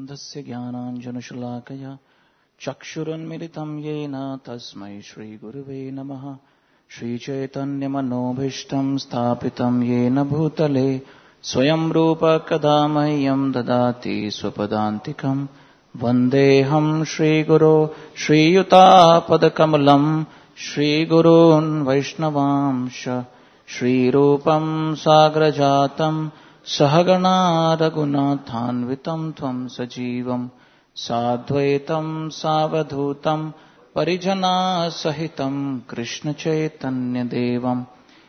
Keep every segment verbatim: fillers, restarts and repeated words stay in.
तस्य ज्ञानाञ्जनशलाकया चक्षुरुन्मिलितं येन तस्मै श्रीगुरुवे नमः। श्रीचैतन्यमनोभीष्टं स्थापितं येन भूतले स्वयं रूप कदा मह्यं ददाति स्वपदान्तिकम्। वन्देऽहं श्रीगुरो श्रीयुतापदकमलं श्रीगुरून् वैष्णवांश श्रीरूपं साग्रजातं सहगणा रघुनाथान्वितं त्वं सजीवं साद्वैतं सावधूतं परिजनासहितं कृष्णचैतन्यदेवं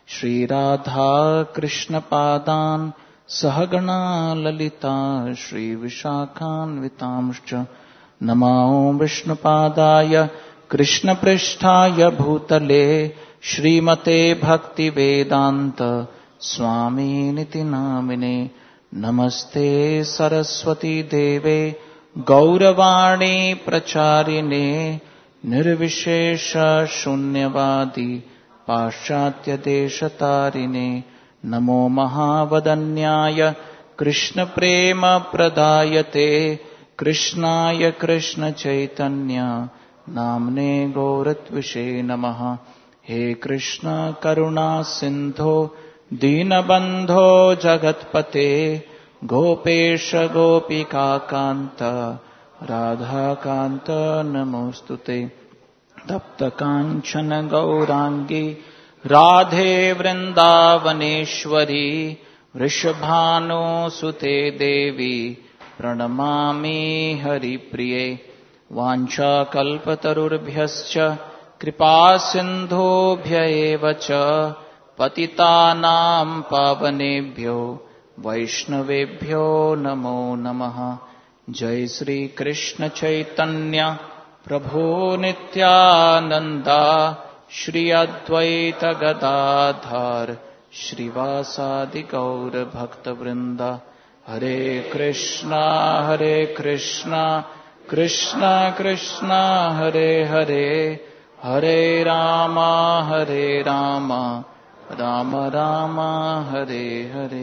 श्रीराधाकृष्णपादान् सहगणा ललिता श्रीविशाखान्वितांश्च नमो विष्णुपादाय कृष्णपृष्ठाय भूतले श्रीमते भक्तिवेदान्त स्वामिनिति नामिने। नमस्ते सरस्वती देवे गौरवाणी प्रचारिणे निर्विशेष शून्यवादी पाश्चात्यदेशतारिणे। नमो महावदन्याय कृष्णप्रेम प्रदायते कृष्णाय कृष्णचैतन्य नाम्ने गौरत्विषे नमः। हे कृष्ण करुणा सिन्धो दीनबन्धो जगत्पते गोपेश गोपिकान्त राधाकान्त नमोस्तुते। तप्त काञ्चन गौरांगी राधे वृन्दावनेश्वरी वृषभानुसुते देवी प्रणमामि हरिप्रिये। वाञ्छाकल्पतरुर्भ्यश्च कृपा सिन्धुभ्य एव च पतितानां पावनेभ्यो वैष्णवेभ्यो नमो नमः। जय श्री कृष्ण चैतन्य प्रभो नित्यानंदा श्री अद्वैत गदाधर श्रीवासादि गौर भक्तवृंद। हरे कृष्णा हरे कृष्णा कृष्णा कृष्णा हरे हरे हरे रामा हरे Rama Ram Ram Hare Hare.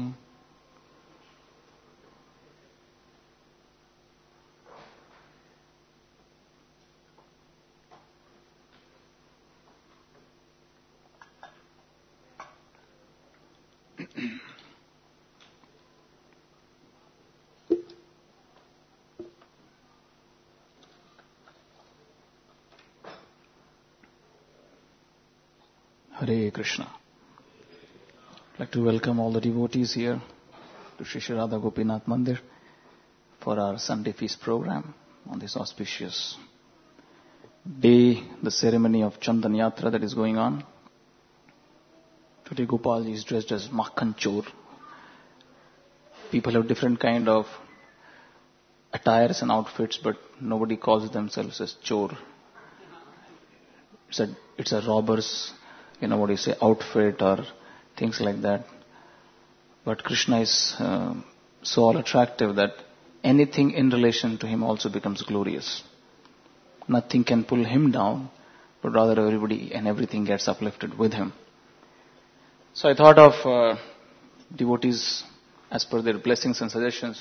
Hare Krishna. I'd like to welcome all the devotees here to Shri Shri Radha Gopinath Mandir for our Sunday feast program on this auspicious day, the ceremony of Chandan Yatra that is going on. Today Gopalji is dressed as Makhan Chor. People have different kind of attires and outfits, but nobody calls themselves as Chor. It's a, it's a robber's, you know what you say, outfit or things like that. But Krishna is uh, so all attractive that anything in relation to him also becomes glorious. Nothing can pull him down, but rather everybody and everything gets uplifted with him. So I thought of uh, devotees as per their blessings and suggestions.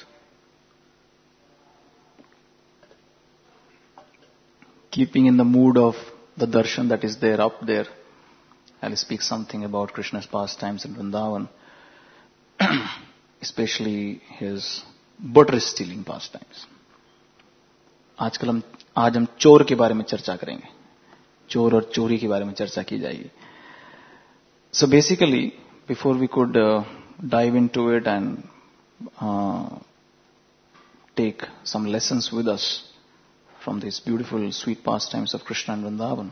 Keeping in the mood of the darshan that is there up there, I'll speak something about Krishna's pastimes in Vrindavan, especially his butter stealing pastimes. आजकल हम आज हम चोर के बारे में चर्चा करेंगे, चोर और चोरी के बारे में चर्चा की जाएगी. So basically, before we could uh, dive into it and uh, take some lessons with us from these beautiful sweet pastimes of Krishna and Vrindavan,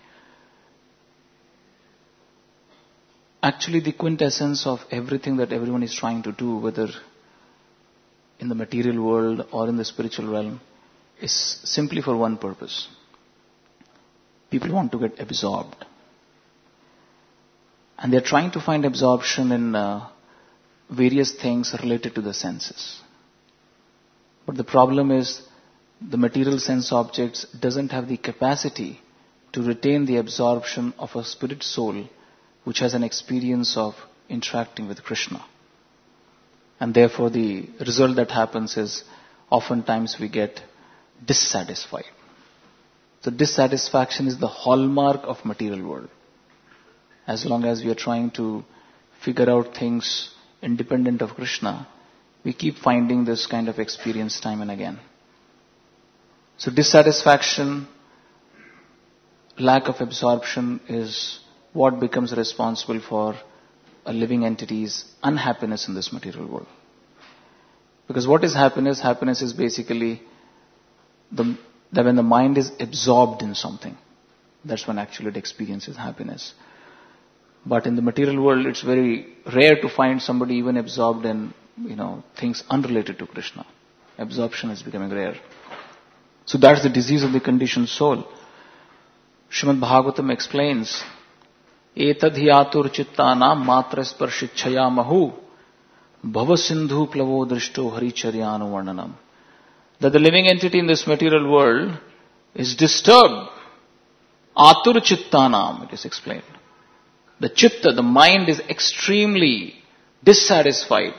actually the quintessence of everything that everyone is trying to do, whether in the material world or in the spiritual realm, is simply for one purpose. People want to get absorbed. And they're trying to find absorption in uh, various things related to the senses. But the problem is, the material sense objects doesn't have the capacity to retain the absorption of a spirit soul which has an experience of interacting with Krishna. And therefore the result that happens is oftentimes we get dissatisfied. So dissatisfaction is the hallmark of material world. As long as we are trying to figure out things independent of Krishna, we keep finding this kind of experience time and again. So dissatisfaction, lack of absorption is what becomes responsible for a living entity's unhappiness in this material world. Because what is happiness? Happiness is basically the, that when the mind is absorbed in something, that's when actually it experiences happiness. But in the material world, it's very rare to find somebody even absorbed in, you know, things unrelated to Krishna. Absorption is becoming rare. So that's the disease of the conditioned soul. Srimad Bhagavatam explains, Etad hiyatur chittanam matra sparshicchaya mahu bhava sindhu plavo drishto haricharyanu varnanam. That the living entity in this material world is disturbed. Atur chittanam, it is explained. The chitta, the mind is extremely dissatisfied.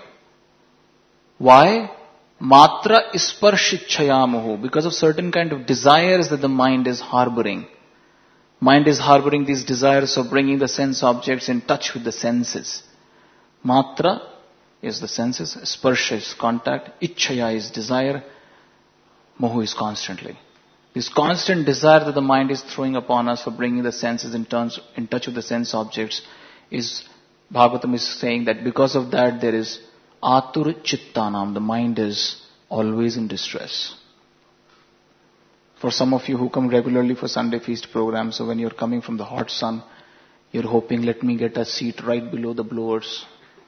Why? Matra isparshicchayamuhu. Because of certain kind of desires that the mind is harboring. Mind is harboring these desires of bringing the sense objects in touch with the senses. Matra is the senses. Sparsha is contact. Ichchaya is desire. Mohu is constantly. This constant desire that the mind is throwing upon us for bringing the senses in, terms, in touch with the sense objects is, Bhagavatam is saying that because of that there is atur chittanam, the mind is always in distress. For some of you who come regularly for Sunday feast programs, so when you're coming from the hot sun, you're hoping, let me get a seat right below the blowers.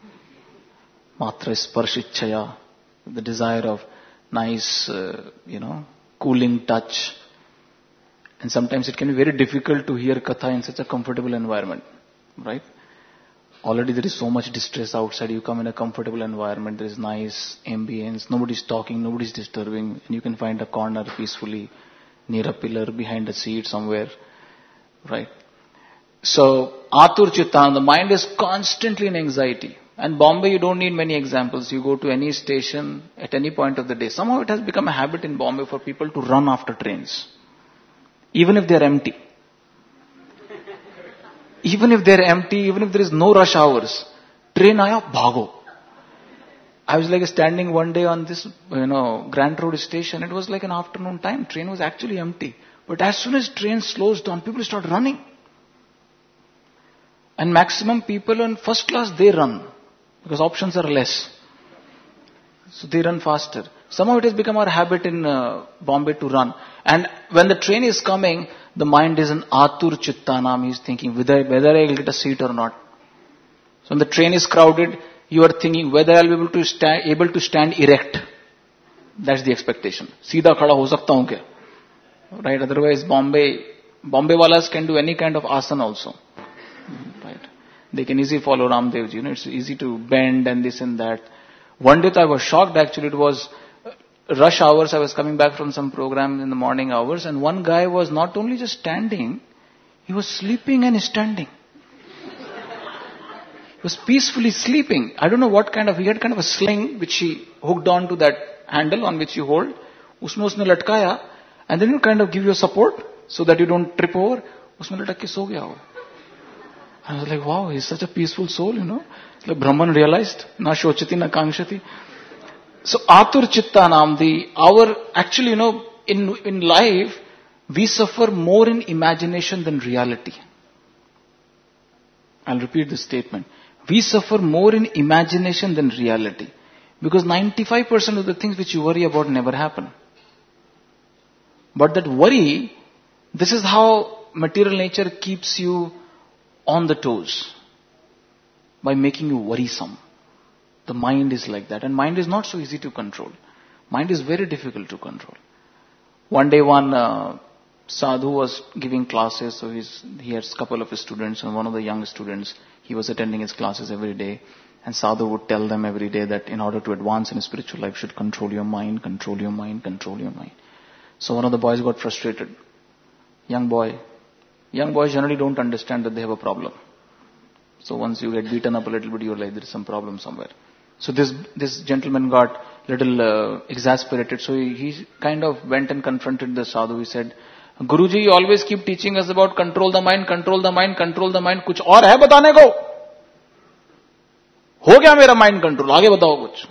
Matra sparshicchaya, the desire of nice, uh, you know, cooling touch. And sometimes it can be very difficult to hear katha in such a comfortable environment, right? Already there is so much distress outside. You come in a comfortable environment, there is nice ambience, nobody's talking, nobody's disturbing, and you can find a corner peacefully near a pillar, behind a seat somewhere, right? So, atur chittan, the mind is constantly in anxiety. And Bombay, you don't need many examples. You go to any station at any point of the day. Somehow it has become a habit in Bombay for people to run after trains. Even if they're empty. Even if they're empty, even if there is no rush hours. Train aaya, bhago. I was like standing one day on this, you know, Grand Road station. It was like an afternoon time. Train was actually empty. But as soon as train slows down, people start running. And maximum people in first class, they run. Because options are less. So they run faster. Somehow it has become our habit in uh, Bombay to run. And when the train is coming, the mind is in atur chittanam. He is thinking whether, whether I will get a seat or not. So when the train is crowded, you are thinking whether I will be able to stand, able to stand erect. That's the expectation. Seedha khada ho sakta hu kya? Right? Otherwise Bombay, Bombay walas can do any kind of asana also. Right? They can easily follow Ramdev ji. You know, it's easy to bend and this and that. One day I was shocked actually. It was rush hours. I was coming back from some program in the morning hours, and one guy was not only just standing, he was sleeping and standing. He was peacefully sleeping. I don't know what kind of, he had kind of a sling which he hooked on to that handle on which you hold. Usme usne latkaya, and then you kind of give you support so that you don't trip over. Usme latak ke so gaya ho. I was like, wow, he's such a peaceful soul, you know. It's like Brahman realized, na shochati, na kangshati. So, atur chitta nam, the, our, actually, you know, in, in life, we suffer more in imagination than reality. I'll repeat this statement. We suffer more in imagination than reality. Because ninety-five percent of the things which you worry about never happen. But that worry, this is how material nature keeps you on the toes, by making you worrisome. The mind is like that, and mind is not so easy to control. Mind is very difficult to control. One day one uh, sadhu was giving classes, so he's, he had a couple of his students, and one of the young students, he was attending his classes every day, and sadhu would tell them every day that in order to advance in spiritual life, you should control your mind, control your mind, control your mind. So one of the boys got frustrated. Young boy. Young boys generally don't understand that they have a problem. So once you get beaten up a little bit, you're like, there is some problem somewhere. So this, this gentleman got little uh, exasperated. So he, he kind of went and confronted the sadhu. He said, Guruji, you always keep teaching us about control the mind, control the mind, control the mind. कुछ और है बताने को? हो गया मेरा mind control. आगे बताओ कुछ.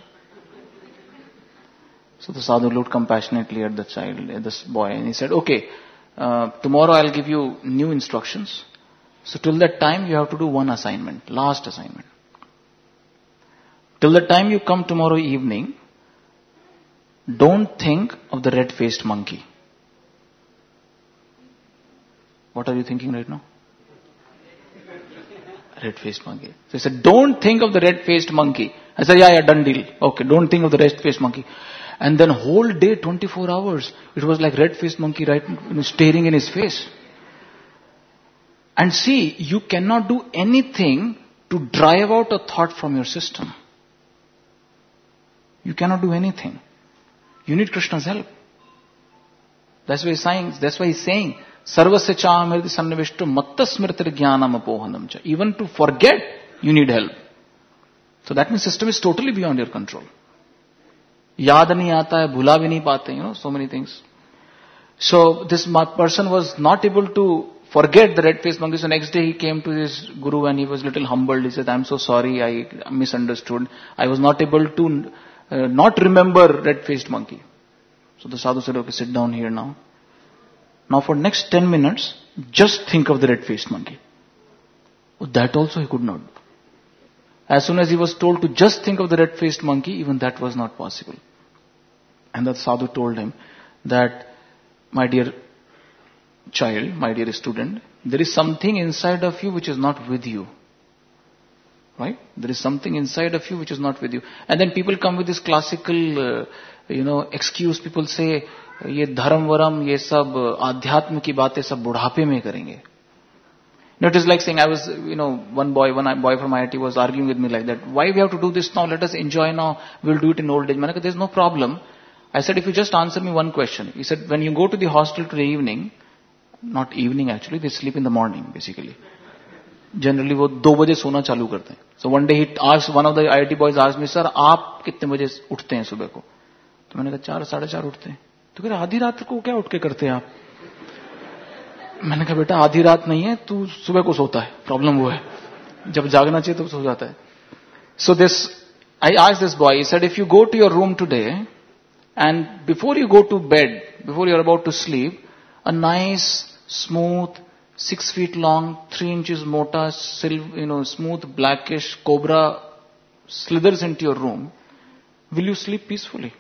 So the sadhu looked compassionately at the child, at this boy, and he said, okay, uh, tomorrow I'll give you new instructions. So till that time you have to do one assignment, last assignment. Till the time you come tomorrow evening, don't think of the red-faced monkey. What are you thinking right now? Red-faced monkey. So he said, don't think of the red-faced monkey. I said, yeah, yeah, done deal. Okay, don't think of the red-faced monkey. And then whole day, twenty-four hours, it was like red-faced monkey right, you know, staring in his face. And see, you cannot do anything to drive out a thought from your system. You cannot do anything. You need Krishna's help. That's why he's saying, that's why he's saying, Sarvasya chahamriti sannivishtu matta smritir jnanam apohanam cha. Even to forget, you need help. So that means system is totally beyond your control. Yaad nahi aata hai, bhula bhi nahi paate, you know, so many things. So this person was not able to forget the red-faced monkey. So next day he came to his guru and he was a little humbled. He said, I'm so sorry, I misunderstood. I was not able to uh, not remember red-faced monkey. So the sadhu said, okay, sit down here now. Now for next ten minutes, just think of the red-faced monkey. Oh, that also he could not do. As soon as he was told to just think of the red-faced monkey, even that was not possible. And the sadhu told him that, my dear child, my dear student, there is something inside of you which is not with you. Right? There is something inside of you which is not with you. And then people come with this classical, uh, you know, excuse. People say, ये धर्म वरम, ये सब आध्यात्म की बातें सब बुढ़ापे में करेंगे. You know, it is like saying, I was, you know, one boy, one boy from I I T was arguing with me like that. Why we have to do this now? Let us enjoy now. We'll do it in old age. I said, there's no problem. I said, if you just answer me one question. He said, when you go to the hostel today evening, not evening actually, they sleep in the morning basically. Generally वो दो बजे सोना चालू करते हैं. So one day he asked, one of the I I T boys asked me, sir, आप कितने बजे उठते हैं सुबह को? तो मैंने कहा चार साढ़े चार उठते हैं. तो कह रहे आधी रात को क्या उठ के करते हैं आप? मैंने कहा बेटा आधी रात नहीं है, तू सुबह को सोता है. प्रॉब्लम वो है, जब जागना चाहिए तो सो जाता है. So this, I asked this boy, he said, if you go to your room today and before you go to bed, before you're about to sleep, a nice, smooth, six feet long, three inches mota, silver, you know, smooth, blackish cobra slithers into your room, will you sleep peacefully?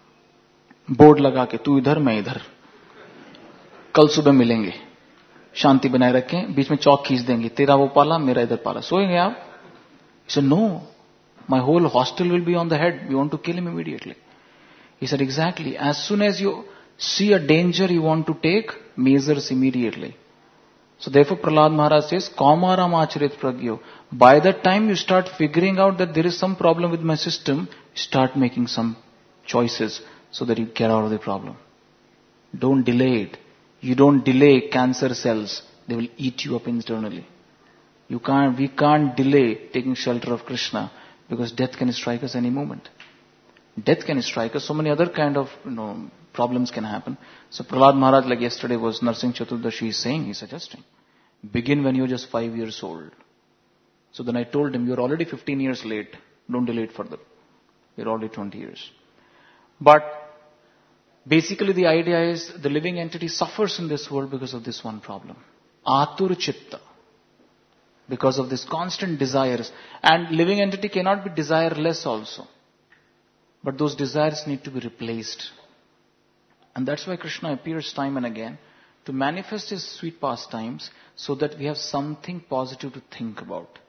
Board लगा के तू इधर मैं इधर, कल सुबह मिलेंगे, शांति बनाए रखें, बीच में चौक खींच देंगे, तेरा वो पाला मेरा इधर पाला, सोएंगे आप? He said, no, my whole hostel will be on the head, we want to kill him immediately. He said, exactly, as soon as you see a danger you want to take, measures immediately. So therefore Prahlad Maharaj says, Kaumaram acharit pragyo. By the time you start figuring out that there is some problem with my system, start making some choices so that you get out of the problem. Don't delay it. You don't delay cancer cells, they will eat you up internally. You can't, we can't delay taking shelter of Krishna because death can strike us any moment. Death can strike us, so many other kind of, you know, problems can happen. So Prahlad Maharaj, like yesterday was Narsingh Chaturdashi is saying, he's suggesting, begin when you're just five years old. So then I told him, you're already fifteen years late, don't delay it further. You're already twenty years. But basically the idea is the living entity suffers in this world because of this one problem. Atur chitta. Because of this constant desires. And living entity cannot be desireless also. But those desires need to be replaced. And that's why Krishna appears time and again to manifest his sweet pastimes so that we have something positive to think about.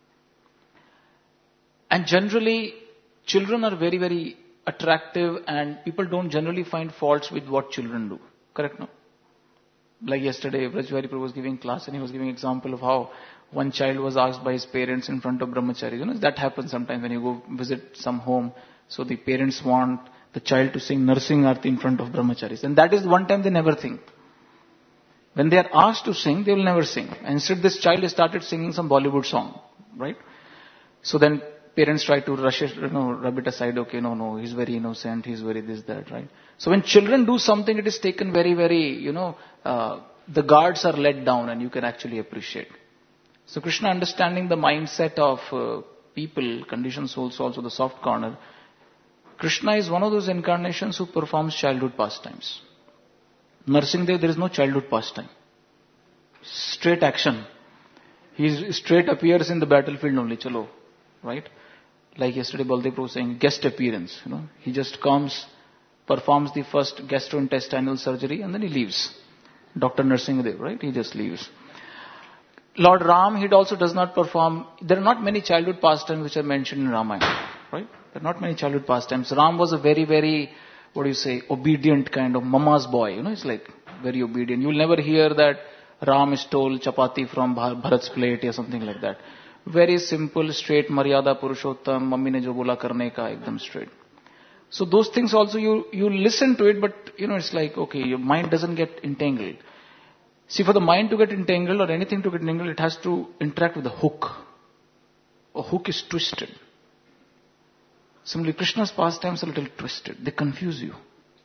And generally, children are very, very attractive and people don't generally find faults with what children do. Correct, no? Like yesterday, Vrajvari Prabhu was giving class and he was giving example of how one child was asked by his parents in front of brahmacharis. You know, that happens sometimes when you go visit some home. So the parents want the child to sing Narsingh Arti in front of brahmacharis. And that is one time they never think. When they are asked to sing, they will never sing. And instead this child has started singing some Bollywood song, right? So then parents try to rush it, you know, rub it aside. Okay, no, no, he's very innocent. He's very this, that, right? So when children do something, it is taken very, very, you know, uh, the guards are let down and you can actually appreciate. So Krishna, understanding the mindset of uh, people, conditioned souls, also the soft corner, Krishna is one of those incarnations who performs childhood pastimes. Narsimhadev, there is no childhood pastime. Straight action. He straight appears in the battlefield only, chalo, right? Like yesterday Baldev was saying, guest appearance, you know. He just comes, performs the first gastrointestinal surgery and then he leaves. Doctor Narsimhadev, right? He just leaves. Lord Ram, he also does not perform, there are not many childhood pastimes which are mentioned in Ramayana, right? There are not many childhood pastimes. Ram was a very, very, what do you say, obedient kind of mama's boy, you know, it's like very obedient. You'll never hear that Ram stole chapati from Bharat's plate or something like that. Very simple, straight, Maryada Purushottam, mummy ne jo bola karne ka, ekdam straight. So those things also, you, you listen to it, but you know, it's like, okay, your mind doesn't get entangled. See, for the mind to get entangled or anything to get entangled, it has to interact with the hook. A hook is twisted. Similarly, Krishna's pastimes are a little twisted. They confuse you.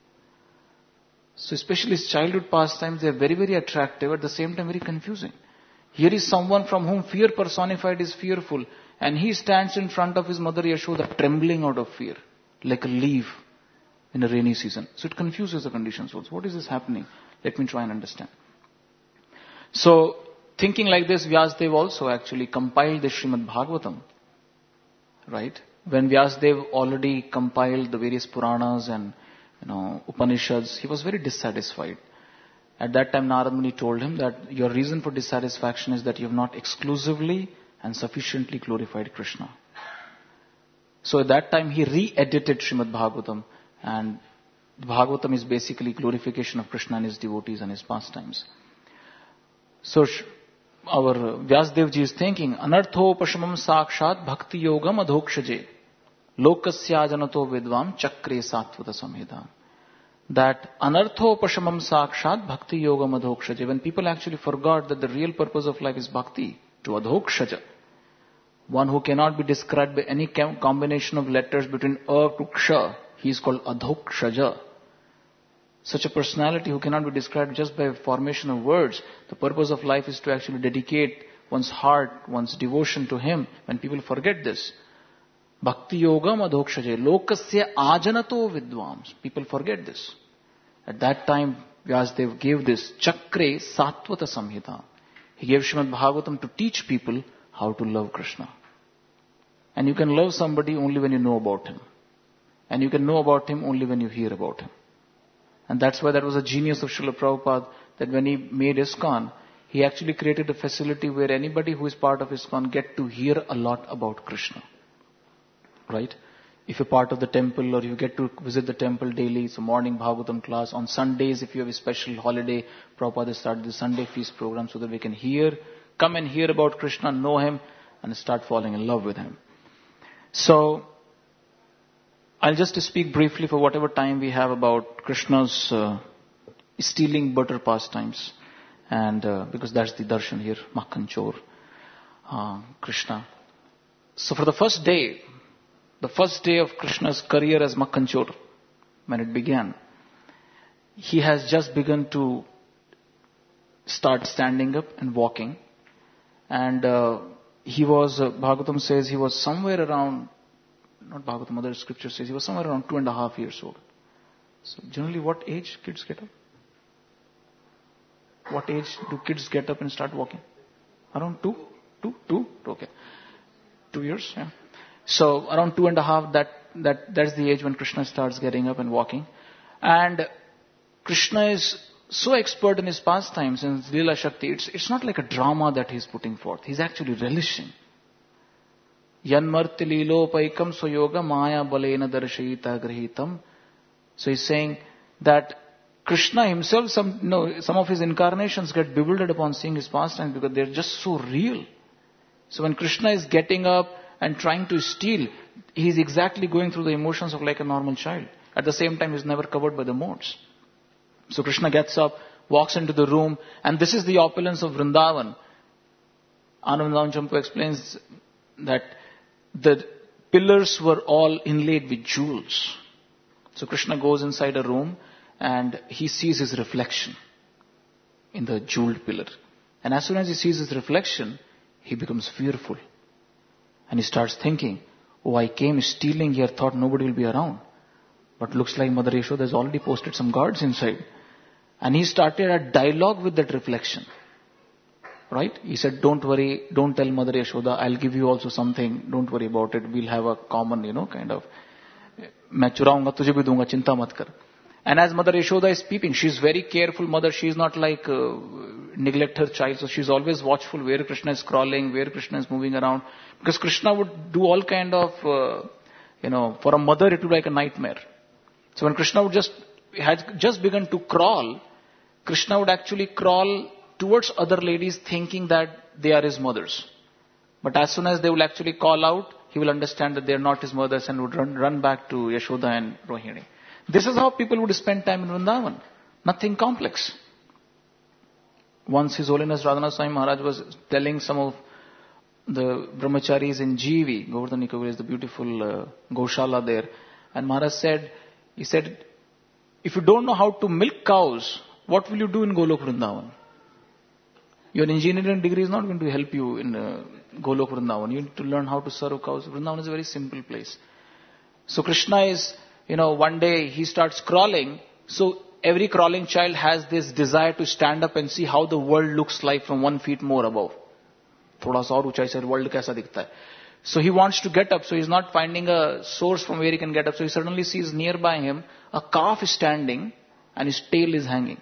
So especially his childhood pastimes, they are very, very attractive, at the same time very confusing. Here is someone from whom fear personified is fearful, and he stands in front of his mother Yashoda trembling out of fear, like a leaf in a rainy season. So it confuses the conditioned souls. What is this happening? Let me try and understand. So, thinking like this, Vyasadeva also actually compiled the Srimad Bhagavatam, right? When Vyasadeva already compiled the various Puranas and, you know, Upanishads, he was very dissatisfied. At that time, Narad Muni told him that your reason for dissatisfaction is that you have not exclusively and sufficiently glorified Krishna. So at that time, he re-edited Srimad Bhagavatam, and the Bhagavatam is basically glorification of Krishna and his devotees and his pastimes. So our Vyasadeva ji is thinking, anartho pashamam sakshat bhakti yogam adhokshaje lokasya janato vidvam chakre satvata samhita. That anartho pashamam sakshat bhakti yogam adhokshaje. When people actually forgot that the real purpose of life is bhakti, to adhokshaja, one who cannot be described by any combination of letters between a to ksha, he is called adhokshaja. Such a personality who cannot be described just by formation of words. The purpose of life is to actually dedicate one's heart, one's devotion to him. When people forget this, bhakti yogam adhokshaje lokasya ajanato vidvams. People forget this. At that time, Vyasadeva gave this chakre satvata samhita. He gave Srimad Bhagavatam to teach people how to love Krishna. And you can love somebody only when you know about him. And you can know about him only when you hear about him. And that's why that was a genius of Srila Prabhupada, that when he made ISKCON, he actually created a facility where anybody who is part of ISKCON get to hear a lot about Krishna. Right? If you're part of the temple or you get to visit the temple daily, it's a morning Bhagavatam class. On Sundays, if you have a special holiday, Prabhupada has started the Sunday feast program so that we can hear, come and hear about Krishna, know him, and start falling in love with him. So, I'll just speak briefly for whatever time we have about Krishna's uh, stealing butter pastimes. And uh, because that's the darshan here, Makhan Chor, uh, Krishna. So for the first day, the first day of Krishna's career as Makhan Chor, when it began, he has just begun to start standing up and walking. And uh, he was, uh, Bhagavatam says, he was somewhere around, not Bhagavatam, other scripture says, he was somewhere around two and a half years old. So generally what age kids get up? What age do kids get up and start walking? Around two? Two? Two? Okay. Two years, yeah. So around two and a half, that, that, that's the age when Krishna starts getting up and walking. And Krishna is so expert in his pastimes and his Leela Shakti, it's, it's not like a drama that he's putting forth. He's actually relishing. Yanmarti lilo paikam soyoga maya balena darshayita grahitam. So he's saying that Krishna himself, some, you know, some of his incarnations get bewildered upon seeing his pastimes because they're just so real. So when Krishna is getting up and trying to steal, he's exactly going through the emotions of like a normal child. At the same time, he's never covered by the modes. So Krishna gets up, walks into the room, and this is the opulence of Vrindavan. Anand Champu explains that the pillars were all inlaid with jewels. So Krishna goes inside a room and he sees his reflection in the jeweled pillar. And as soon as he sees his reflection, he becomes fearful. And he starts thinking, oh, I came stealing here, thought nobody will be around. But looks like Mother Yashoda has already posted some guards inside. And he started a dialogue with that reflection. Right? He said, don't worry, don't tell Mother Yashoda, I'll give you also something, don't worry about it, we'll have a common, you know, kind of, मैं चुराऊंगा तुझे भी दूंगा, चिंता मत कर. And as Mother Yashoda is peeping, she's very careful mother, she's not like, uh, neglect her child, so she's always watchful where Krishna is crawling, where Krishna is moving around. Because Krishna would do all kind of, uh, you know, for a mother it would be like a nightmare. So when Krishna would just, had just begun to crawl, Krishna would actually crawl towards other ladies thinking that they are his mothers. But as soon as they will actually call out, he will understand that they are not his mothers and would run, run back to Yashoda and Rohini. This is how people would spend time in Vrindavan. Nothing complex. Once His Holiness Radhanath Swami Maharaj was telling some of the brahmacharis in G V, Govardhan Nikavir is the beautiful uh, Goshala there. And Maharaj said, he said, if you don't know how to milk cows, what will you do in Golok Vrindavan? Your engineering degree is not going to help you in uh, Golok Vrindavan. You need to learn how to serve cows. Vrindavan is a very simple place. So Krishna is, you know, one day he starts crawling. So every crawling child has this desire to stand up and see how the world looks like from one feet more above. Thoda sa aur uchai se world kaisa dikhta hai. So he wants to get up. So he's not finding a source from where he can get up. So he suddenly sees nearby him a calf is standing and his tail is hanging.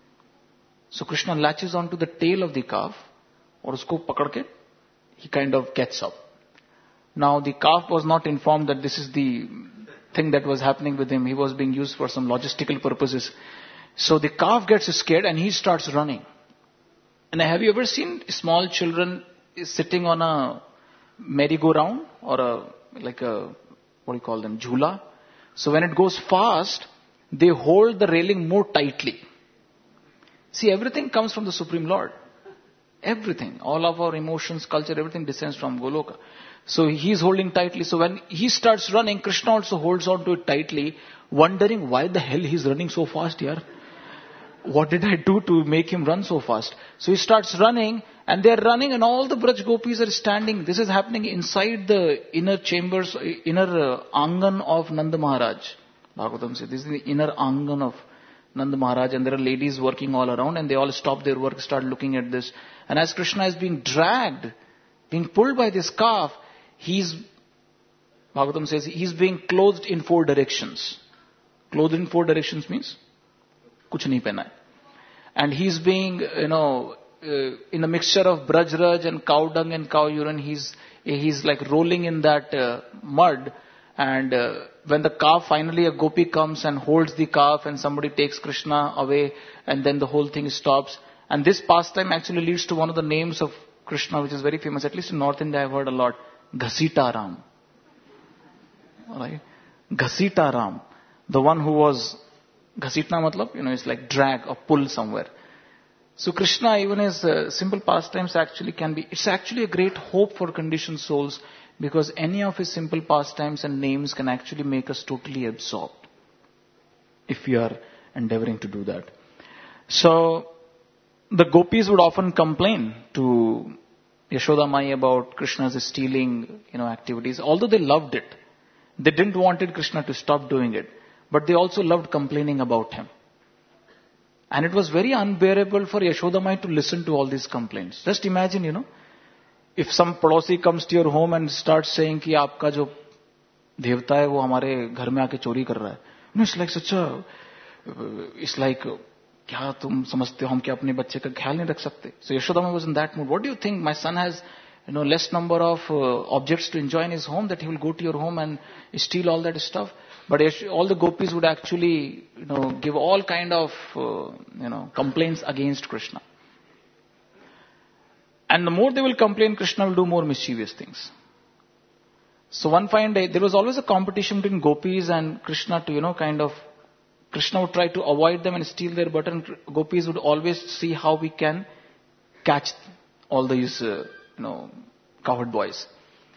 So Krishna latches onto the tail of the calf, और उसको पकड़ के he kind of gets up. Now the calf was not informed that this is the thing that was happening with him. He was being used for some logistical purposes. So the calf gets scared and he starts running. And have you ever seen small children sitting on a merry-go-round or a like a what do you call them, jhula? So when it goes fast, they hold the railing more tightly. See, everything comes from the Supreme Lord. Everything. All of our emotions, culture, everything descends from Goloka. So he's holding tightly. So when he starts running, Krishna also holds on to it tightly, wondering why the hell he's running so fast here. What did I do to make him run so fast? So he starts running, and they're running, and all the Braj Gopis are standing. This is happening inside the inner chambers, inner uh, angan of Nanda Maharaj. Bhagavatam says, this is the inner angan of Nanda Maharaj, and there are ladies working all around, and they all stop their work, start looking at this. And as Krishna is being dragged, being pulled by this calf, he's, Bhagavatam says, he's being clothed in four directions. Clothed in four directions means, kuch nahi pehna hai. And he's being, you know, uh, in a mixture of brajraj and cow dung and cow urine, he's, he's like rolling in that uh, mud. And uh, when the calf, finally a gopi comes and holds the calf and somebody takes Krishna away and then the whole thing stops. And this pastime actually leads to one of the names of Krishna which is very famous, at least in North India I've heard a lot, Ghasita Ram. Right? Ghasita Ram. The one who was, Ghasitna matlab, you know, it's like drag or pull somewhere. So Krishna, even his uh, simple pastimes actually can be, it's actually a great hope for conditioned souls. Because any of his simple pastimes and names can actually make us totally absorbed. If we are endeavoring to do that. So, the gopis would often complain to Yashoda Mai about Krishna's stealing, you know, activities. Although they loved it. They didn't wanted Krishna to stop doing it. But they also loved complaining about him. And it was very unbearable for Yashoda Mai to listen to all these complaints. Just imagine, you know. If some padosi comes to your home and starts saying कि आपका जो देवता है वो हमारे घर में आके चोरी कर रहा है, you know, it's like such a, it's like क्या तुम समझते हो हम क्या अपने बच्चे का ख्याल नहीं रख सकते? So Yashoda Mai was in that mood. What do you think? My son has, you know, less number of uh, objects to enjoy in his home that he will go to your home and steal all that stuff. But all the gopis would actually, you know, give all kind of, uh, you know, complaints against Krishna. And the more they will complain, Krishna will do more mischievous things. So one fine day, there was always a competition between gopis and Krishna to, you know, kind of, Krishna would try to avoid them and steal their butter, and gopis would always see how we can catch all these, uh, you know, cowherd boys.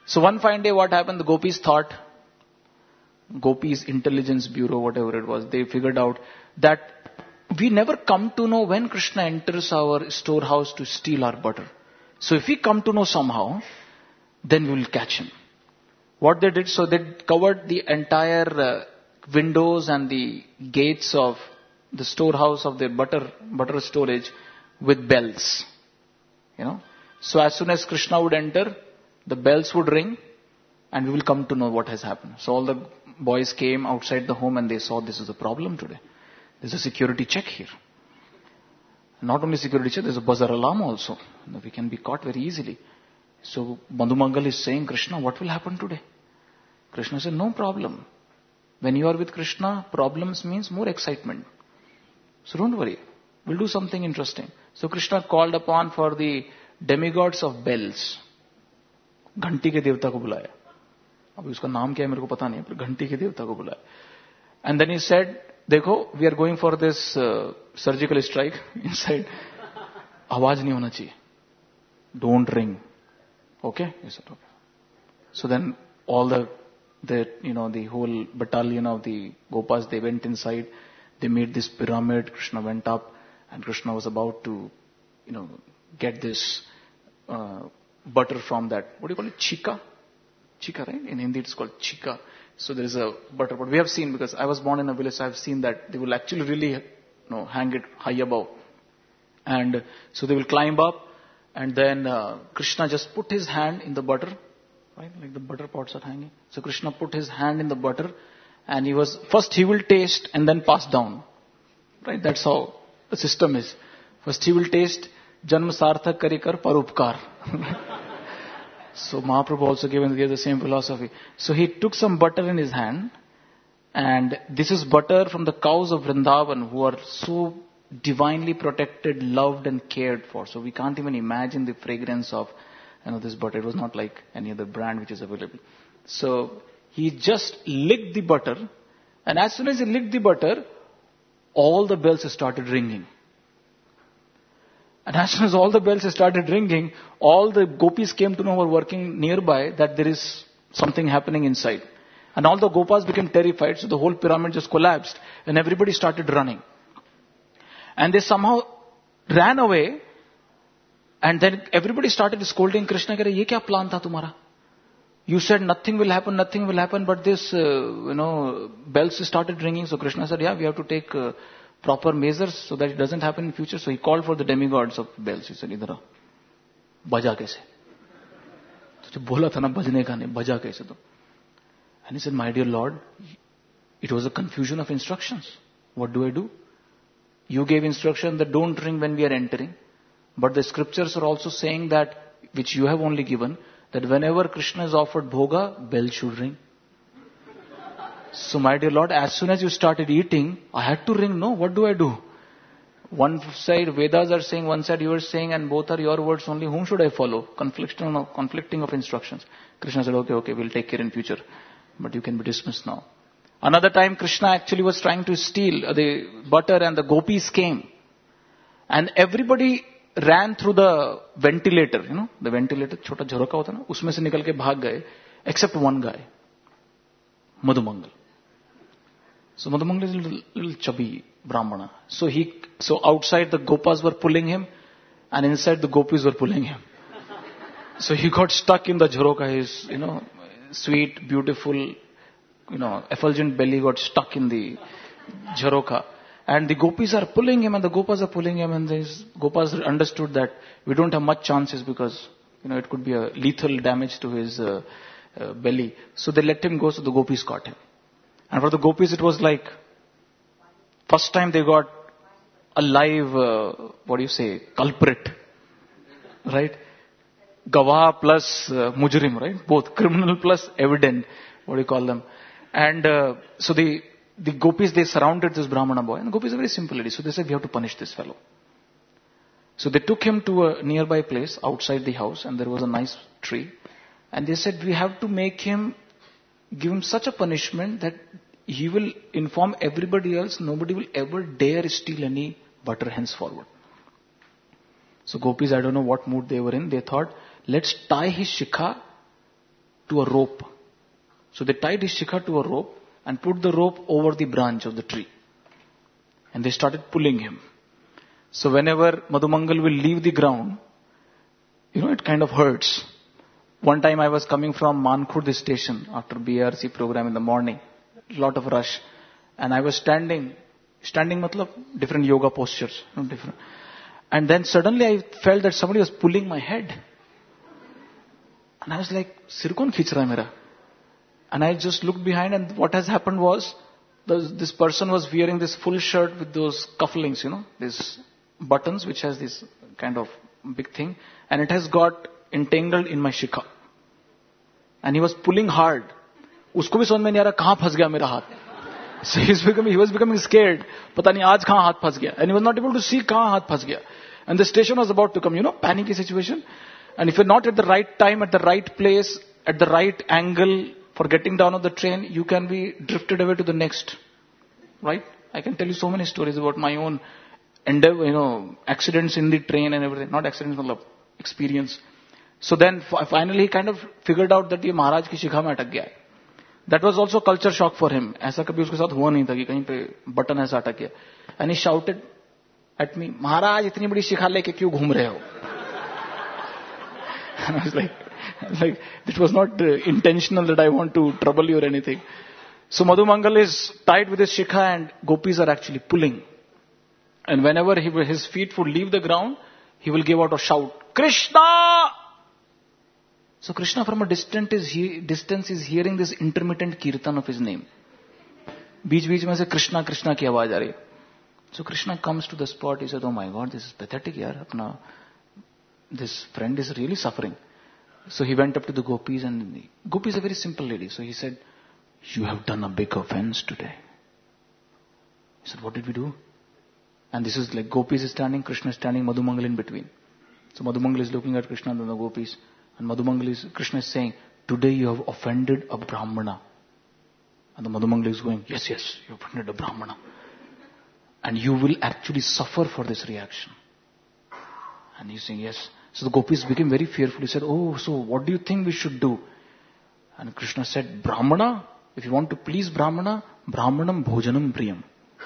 So one fine day what happened, the gopis thought, Gopis Intelligence Bureau, whatever it was, they figured out that we never come to know when Krishna enters our storehouse to steal our butter. So if we come to know somehow, then we will catch him. What they did, so they covered the entire uh, windows and the gates of the storehouse of their butter, butter storage with bells. You know, so as soon as Krishna would enter, the bells would ring and we will come to know what has happened. So all the boys came outside the home and they saw this is a problem today. There's a security check here. Not only security check, there's a buzzer alarm also. We can be caught very easily. So Bandhu Mangal is saying, Krishna, what will happen today? Krishna said, no problem. When you are with Krishna, problems means more excitement. So don't worry. We'll do something interesting. So Krishna called upon for the demigods of bells. घंटी के देवता को बुलाया. अभी उसका नाम क्या है मेरे को पता नहीं, पर घंटी के देवता को बुलाया. And then he said, देखो, we are going for this uh, surgical strike inside. आवाज नहीं होना चाहिए. Don't ring. Okay? He said, okay. So then all the, the, you know, the whole battalion of the Gopas, they went inside. They made this pyramid. Krishna went up and Krishna was about to, you know, get this uh, butter from that. What do you call it? Chika? Chika, right? In Hindi it's called chika. So there is a butter pot. We have seen, because I was born in a village, so I have seen that they will actually really, you know, hang it high above. And so they will climb up, and then uh, Krishna just put his hand in the butter, right? Like the butter pots are hanging. So Krishna put his hand in the butter, and he was, first he will taste and then pass down. Right? That's how the system is. First he will taste, Janma sarthak karikar parupkar. So Mahaprabhu also gave, gave the same philosophy. So he took some butter in his hand, and this is butter from the cows of Vrindavan, who are so divinely protected, loved and cared for. So we can't even imagine the fragrance of, you know, this butter. It was not like any other brand which is available. So he just licked the butter, and as soon as he licked the butter, all the bells started ringing. And as soon as all the bells started ringing, all the gopis came to know who were working nearby that there is something happening inside. And all the gopas became terrified, so the whole pyramid just collapsed and everybody started running. And they somehow ran away, and then everybody started scolding Krishna, "Ye kya plan tha tumhara? You said nothing will happen, nothing will happen, but this, uh, you know, bells started ringing." So Krishna said, yeah, we have to take uh, proper measures so that it doesn't happen in future. So he called for the demigods of bells. He said, idhara, baja kaise? So bola tha na bajne ka nahi, baja kaise to? And he said, my dear Lord, it was a confusion of instructions. What do I do? You gave instruction that don't ring when we are entering. But the scriptures are also saying that, which you have only given, that whenever Krishna is offered bhoga, bell should ring. So my dear Lord, as soon as you started eating, I had to ring. No, what do I do? One side Vedas are saying, one side you are saying, and both are your words only. Whom should I follow? Conflicting of, conflicting of instructions. Krishna said, okay, okay, we'll take care in future. But you can be dismissed now. Another time Krishna actually was trying to steal the butter, and the gopis came. And everybody ran through the ventilator, you know, the ventilator, chota jharoka hota na, usme se nikal ke bhag gaye, except one guy, Madhu Mangal. So Madhu Mangal is a little, little chubby Brahmana. So he, so outside the gopas were pulling him, and inside the gopis were pulling him. So he got stuck in the jharoka. His, you know, sweet, beautiful, you know, effulgent belly got stuck in the jharoka. And the gopis are pulling him, and the gopas are pulling him, and these gopas understood that we don't have much chances because, you know, it could be a lethal damage to his uh, uh, belly. So they let him go, so the gopis caught him. And for the gopis it was like, first time they got a live, uh, what do you say, culprit, right? Gawah plus uh, mujrim, right? Both criminal plus evident, what do you call them? And uh, so the the gopis, they surrounded this Brahmana boy, and the gopis are very simple ladies. So they said, we have to punish this fellow. So they took him to a nearby place outside the house, and there was a nice tree. And they said, we have to make him, give him such a punishment that he will inform everybody else, nobody will ever dare steal any butter henceforward. So gopis, I don't know what mood they were in, they thought, let's tie his shikha to a rope. So they tied his shikha to a rope and put the rope over the branch of the tree. And they started pulling him. So whenever Madhumangal will leave the ground, you know, it kind of hurts. One time I was coming from Mankhurd station after B R C program in the morning. A lot of rush. And I was standing. Standing matlab different yoga postures. You know, different. And then suddenly I felt that somebody was pulling my head. And I was like, sir kaun khich raha hai mera? And I just looked behind, and what has happened was, this person was wearing this full shirt with those cufflinks, you know, these buttons which has this kind of big thing. And it has got entangled in my shikha. And he was pulling hard. Usko bhi samajh mein nahi aa raha kahan phas gaya mera haath. So he was becoming, he was becoming scared. Pata nahi aaj kahan haath phas gaya. And he was not able to see kahan haath phas gaya. And the station was about to come, you know, panicky situation. And if you're not at the right time, at the right place, at the right angle for getting down on the train, you can be drifted away to the next. Right? I can tell you so many stories about my own endeavor, you know, accidents in the train and everything. Not accidents, but experience. So then finally he kind of figured out that ये महाराज की शिखा में अटक गया है. That was also culture shock for him. ऐसा कभी उसके साथ हुआ नहीं था कि कहीं पे बटन ऐसा अटक गया. And he shouted at me, महाराज इतनी बड़ी शिखा लेके क्यों घूम रहे हो? And I was like, like it was not uh, intentional that I want to trouble you or anything. So Madhumangal is tied with his shikha and gopis are actually pulling. And whenever he, his feet would leave the ground, he will give out a shout, Krishna! So Krishna from a distance is, he, distance is hearing this intermittent kirtan of his name. Beech beech mein se Krishna Krishna ki awaaz aa rahi. So Krishna comes to the spot. He said, oh my God, this is pathetic yaar. Apna, this friend is really suffering. So he went up to the gopis, and the, Gopi is a very simple lady. So he said, you have done a big offense today. He said, what did we do? And this is like gopis is standing, Krishna is standing, Madhumangal in between. So Madhumangal is looking at Krishna and the gopis. And Madhumangal is, Krishna is saying, today you have offended a Brahmana. And the Madhumangal is going, yes, yes, you offended a Brahmana. And you will actually suffer for this reaction. And he's saying, yes. So the gopis became very fearful. He said, oh, so what do you think we should do? And Krishna said, Brahmana, if you want to please Brahmana, Brahmanam bhojanam priyam.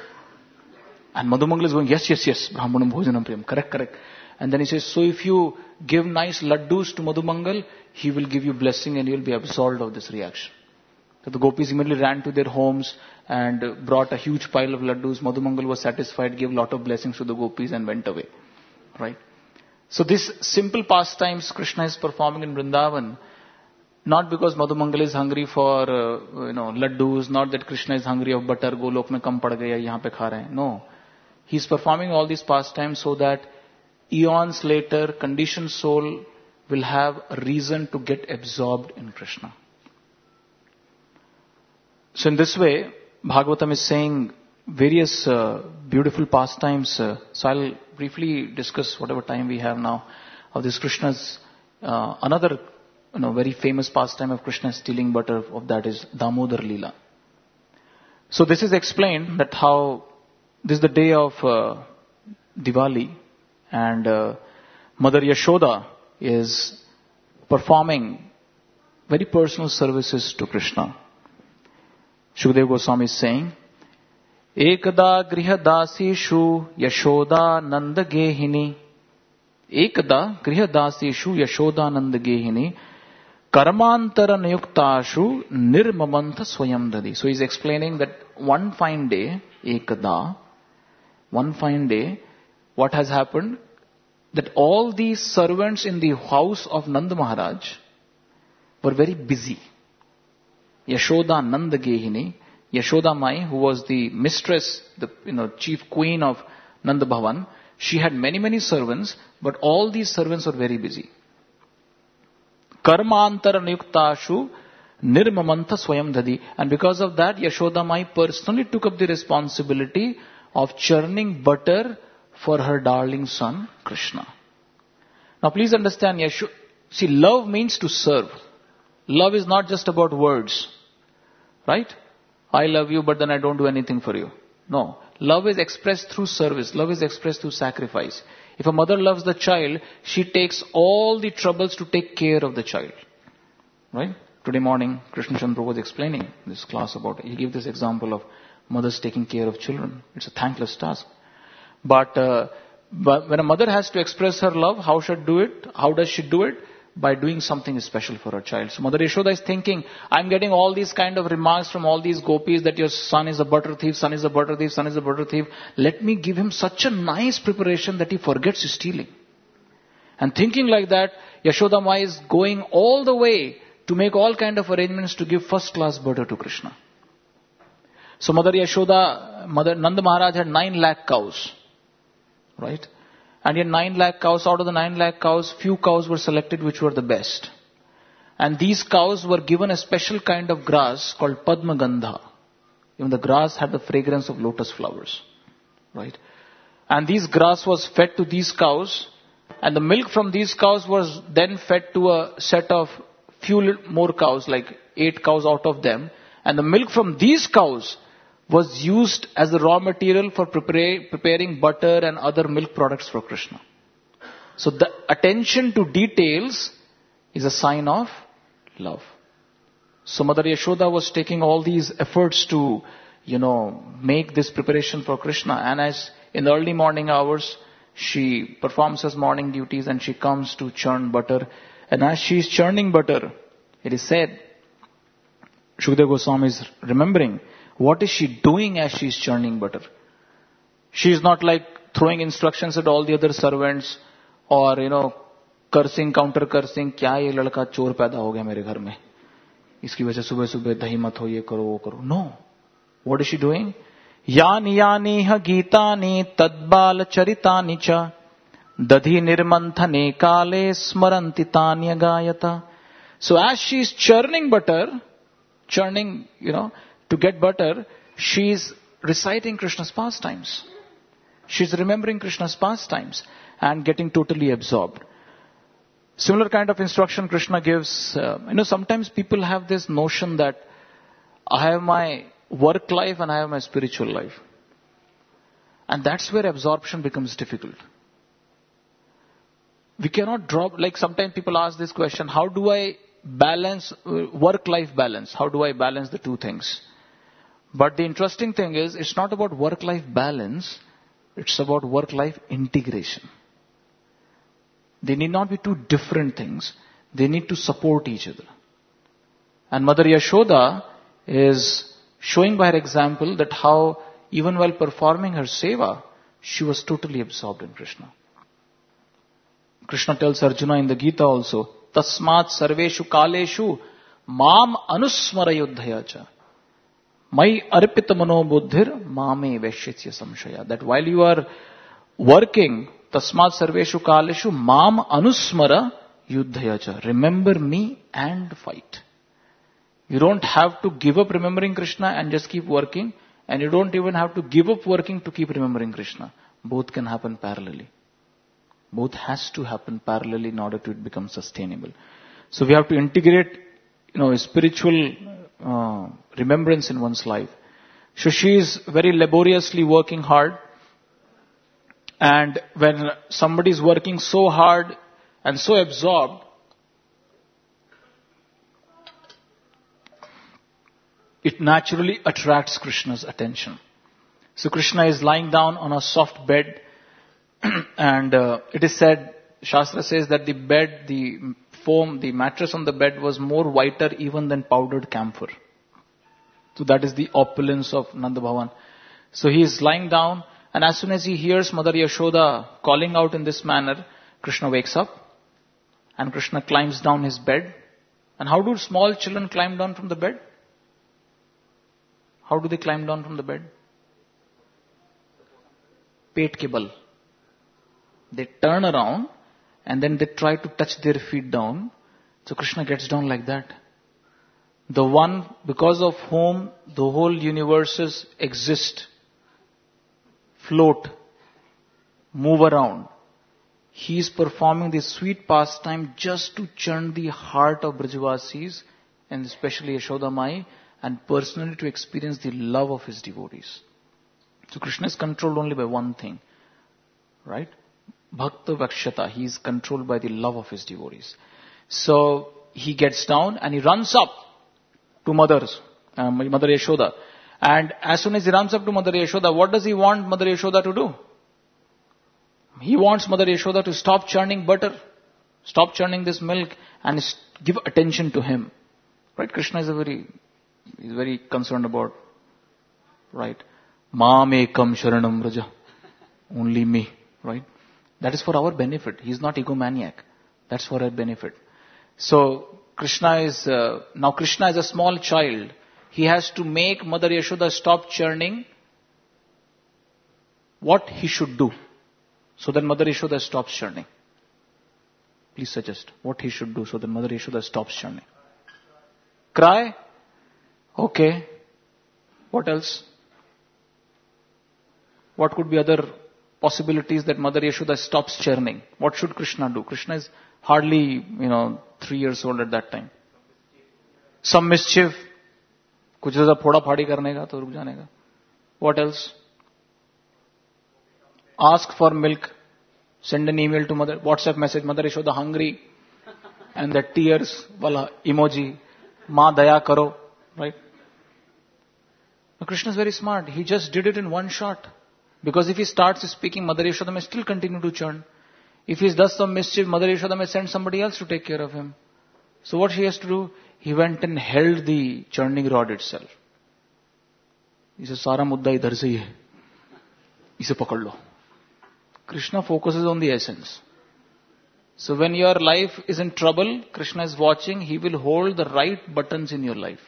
And Madhumangal is going, yes, yes, yes, Brahmanam bhojanam priyam. Correct, correct. And then he says, so if you give nice laddus to Madhumangal, he will give you blessing and you will be absolved of this reaction. So the gopis immediately ran to their homes and brought a huge pile of laddus. Madhumangal was satisfied, gave a lot of blessings to the gopis and went away. Right? So this simple pastimes Krishna is performing in Vrindavan, not because Madhumangal is hungry for, uh, you know, laddus, not that Krishna is hungry of butter, golok mein kam pad gaya, yahan pe kha rahe hain. No. He's performing all these pastimes so that eons later, conditioned soul will have a reason to get absorbed in Krishna. So in this way, Bhagavatam is saying various uh, beautiful pastimes. Uh, so I'll briefly discuss whatever time we have now of this Krishna's, uh, another you know, very famous pastime of Krishna stealing butter, of that is Damodar Leela. So this is explained that how this is the day of uh, Diwali, and uh, Mother Yashoda is performing very personal services to Krishna. Shukadeva Goswami is saying, Ekada grihadasishu Yashoda Nanda Gehini. Ekada grihadasishu Yashoda Nanda Gehini. Karmantara Nayuktashu Nirmamantha Swayam Dadi. So he's explaining that one fine day, Ekada, one fine day, what has happened? That all these servants in the house of Nanda Maharaj were very busy. Yashoda Nanda Gehini, Yashoda Mai, who was the mistress, the you know chief queen of Nanda Bhavan, she had many many servants, but all these servants were very busy. Karmantara Nayuktashu Nirmamantha Swayam Dadi. And because of that, Yashoda Mai personally took up the responsibility of churning butter for her darling son, Krishna. Now please understand, Yasho- see, love means to serve. Love is not just about words. Right? I love you, but then I don't do anything for you. No. Love is expressed through service. Love is expressed through sacrifice. If a mother loves the child, she takes all the troubles to take care of the child. Right? today morning, Krishna Chandra was explaining this class about, he gave this example of mothers taking care of children. It's a thankless task. But, uh, but when a mother has to express her love, how should do it? How does she do it? By doing something special for her child. So Mother Yashoda is thinking, I'm getting all these kind of remarks from all these gopis that your son is a butter thief, son is a butter thief, son is a butter thief. Let me give him such a nice preparation that he forgets his stealing. And thinking like that, Yashoda Mai is going all the way to make all kind of arrangements to give first class butter to Krishna. So Mother Yashoda, Mother Nanda Maharaj had nine lakh cows. Right? And in nine lakh cows, out of the nine lakh cows, few cows were selected which were the best. And these cows were given a special kind of grass called Padma Gandha. Even the grass had the fragrance of lotus flowers. Right? And this grass was fed to these cows. And the milk from these cows was then fed to a set of few more cows, like eight cows out of them. And the milk from these cows was used as the raw material for prepare, preparing butter and other milk products for Krishna. So the attention to details is a sign of love. So Mother Yashoda was taking all these efforts to, you know, make this preparation for Krishna. And as in the early morning hours, she performs her morning duties and she comes to churn butter. And as she is churning butter, it is said, Shukadeva Goswami is remembering, what is she doing as she is churning butter? She is not like throwing instructions at all the other servants or, you know, cursing, counter cursing, kya ye ladka chor paida ho gaya mere ghar mein. Iski wajah subah subah dahi mat ho, ye karo, wo karo. No. What is she doing? Yani yani ha gitani tadbal charitani cha dadhi nirmanthane kale smaranti tanya gayata. So as she is churning butter, churning, you know, to get butter, she is reciting Krishna's pastimes. She is remembering Krishna's pastimes and getting totally absorbed. Similar kind of instruction Krishna gives. Uh, you know, sometimes people have this notion that I have my work life and I have my spiritual life. And that's where absorption becomes difficult. We cannot drop, like sometimes people ask this question, how do I balance, uh, work-life balance? How do I balance the two things? But the interesting thing is, it's not about work-life balance, it's about work-life integration. They need not be two different things. They need to support each other. And Mother Yashoda is showing by her example that how, even while performing her seva, she was totally absorbed in Krishna. Krishna tells Arjuna in the Gita also, Tasmat sarveshu kaleshu mam anusmara yuddhayacha. Mai arpita mano buddhir mame veshyasya samshaya. That while you are working, tasmat sarveshu kaleshu mam anusmara yuddhayacha. Remember me and fight. You don't have to give up remembering Krishna and just keep working. And you don't even have to give up working to keep remembering Krishna. Both can happen parallelly. Both has to happen parallelly in order to become sustainable. So we have to integrate, you know, spiritual uh, remembrance in one's life. So she is very laboriously working hard. And when somebody is working so hard and so absorbed, it naturally attracts Krishna's attention. So Krishna is lying down on a soft bed, and uh, it is said, Shastra says that the bed, the foam, the mattress on the bed was more whiter even than powdered camphor. So that is the opulence of Nanda Bhavan. So he is lying down, and as soon as he hears Mother Yashoda calling out in this manner, Krishna wakes up, and Krishna climbs down his bed. And how do small children climb down from the bed? How do they climb down from the bed? Pet ke bal. They turn around and then they try to touch their feet down. So Krishna gets down like that. The one because of whom the whole universes exist, float, move around. He is performing this sweet pastime just to churn the heart of Brajavasis and especially Yashoda Mai, and personally to experience the love of his devotees. So Krishna is controlled only by one thing, right? Bhakta Vakshata. He is controlled by the love of his devotees. So he gets down and he runs up to mother's, um, Mother Yashoda. And as soon as he runs up to Mother Yashoda, what does he want Mother Yashoda to do? He wants Mother Yashoda to stop churning butter, stop churning this milk, and give attention to him. Right? Krishna is a very, he's very concerned about, right? Maam ekam sharanam raja. Only me. Right? That is for our benefit. He's not egomaniac. That's for our benefit. So, Krishna is, uh, now Krishna is a small child. He has to make Mother Yashoda stop churning what he should do. So that Mother Yashoda stops churning. Please suggest what he should do so that Mother Yashoda stops churning. Cry? Okay. What else? What could be other possibilities that Mother Yashoda stops churning? What should Krishna do? Krishna is hardly, you know, three years old at that time. Some mischief. कुछ ज़्यादा फोड़ा फाड़ी करने का तो रुक जाने का. What else? Ask for milk. Send an email to mother. WhatsApp message. Mother Yashoda hungry. And the tears wala emoji. Ma daya karo. Right? Now Krishna is very smart. He just did it in one shot. Because if he starts speaking, Mother Yashoda may still continue to churn. If he does some mischief, Mother Yashoda may send somebody else to take care of him. So what he has to do? He went and held the churning rod itself. He says, "Sara mudda idhar se hi hai. Ise pakad lo." Krishna focuses on the essence. So when your life is in trouble, Krishna is watching. He will hold the right buttons in your life.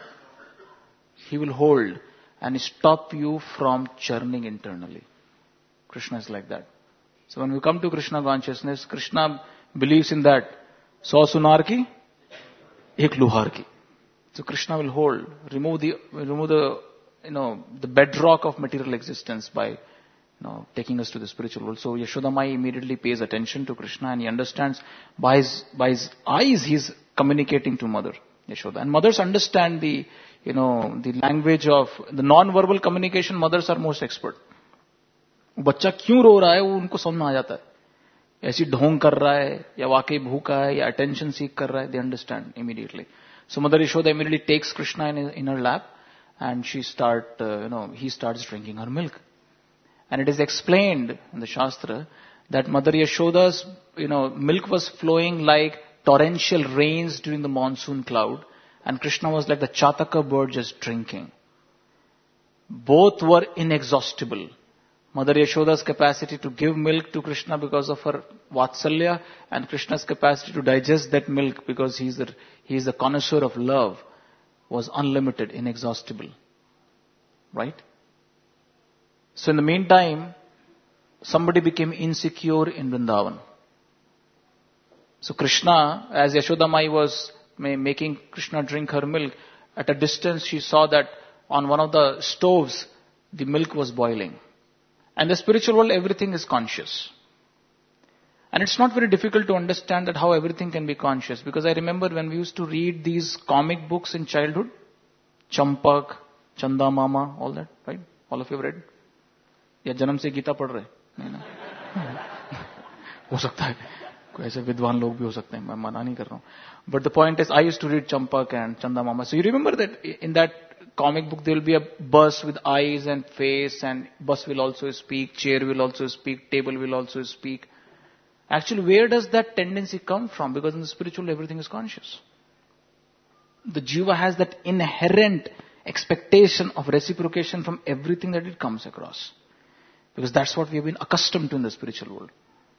He will hold and stop you from churning internally. Krishna is like that. So when we come to Krishna consciousness, Krishna believes in that. So sunar ki, ek luhar ki. So Krishna will hold, remove the, remove the, you know, the bedrock of material existence by, you know, taking us to the spiritual world. So Yashoda Mai immediately pays attention to Krishna and he understands by his, by his eyes he's communicating to Mother Yashoda. And mothers understand the, you know, the language of the non-verbal communication. Mothers are most expert. बच्चा क्यों रो रहा है वो उनको समझ में आ जाता है. ऐसी ढोंग कर रहा है या वाकई भूखा है या attention seek कर रहा है. They understand immediately. So Mother Yashoda immediately takes Krishna in, in her lap and she start, uh, you know, he starts drinking her milk. And it is explained in the Shastra that Mother Yashoda's, you know, milk was flowing like torrential rains during the monsoon cloud. And Krishna was like the Chataka bird just drinking. Both were inexhaustible. Mother Yashoda's capacity to give milk to Krishna because of her Vatsalya and Krishna's capacity to digest that milk because he's the, he's the connoisseur of love was unlimited, inexhaustible. Right? So in the meantime, somebody became insecure in Vrindavan. So Krishna, as Yashoda Mai was making Krishna drink her milk, at a distance she saw that on one of the stoves, the milk was boiling. And the spiritual world, everything is conscious. And it's not very difficult to understand that how everything can be conscious. Because I remember when we used to read these comic books in childhood, Champak, Chanda Mama, all that, right? All of you have read? या जन्म से गीता पढ़ रहे नहीं ना हो सकता है कोई ऐसे विद्वान लोग भी हो सकते हैं मैं मना नहीं कर रहा हूँ but the point is I used to read Champak and Chanda Mama. So you remember that in that comic book there will be a bus with eyes and face and bus will also speak, chair will also speak, table will also speak. Actually, where does that tendency come from? Because in the spiritual everything is conscious. The jiva has that inherent expectation of reciprocation from everything that it comes across. Because that's what we have been accustomed to in the spiritual world.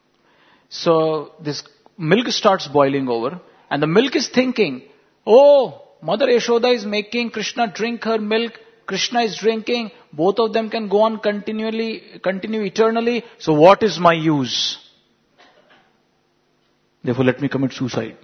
So this milk starts boiling over and the milk is thinking, oh, Mother Yashoda is making Krishna drink her milk. Krishna is drinking. Both of them can go on continually, continue eternally. So what is my use? Therefore let me commit suicide.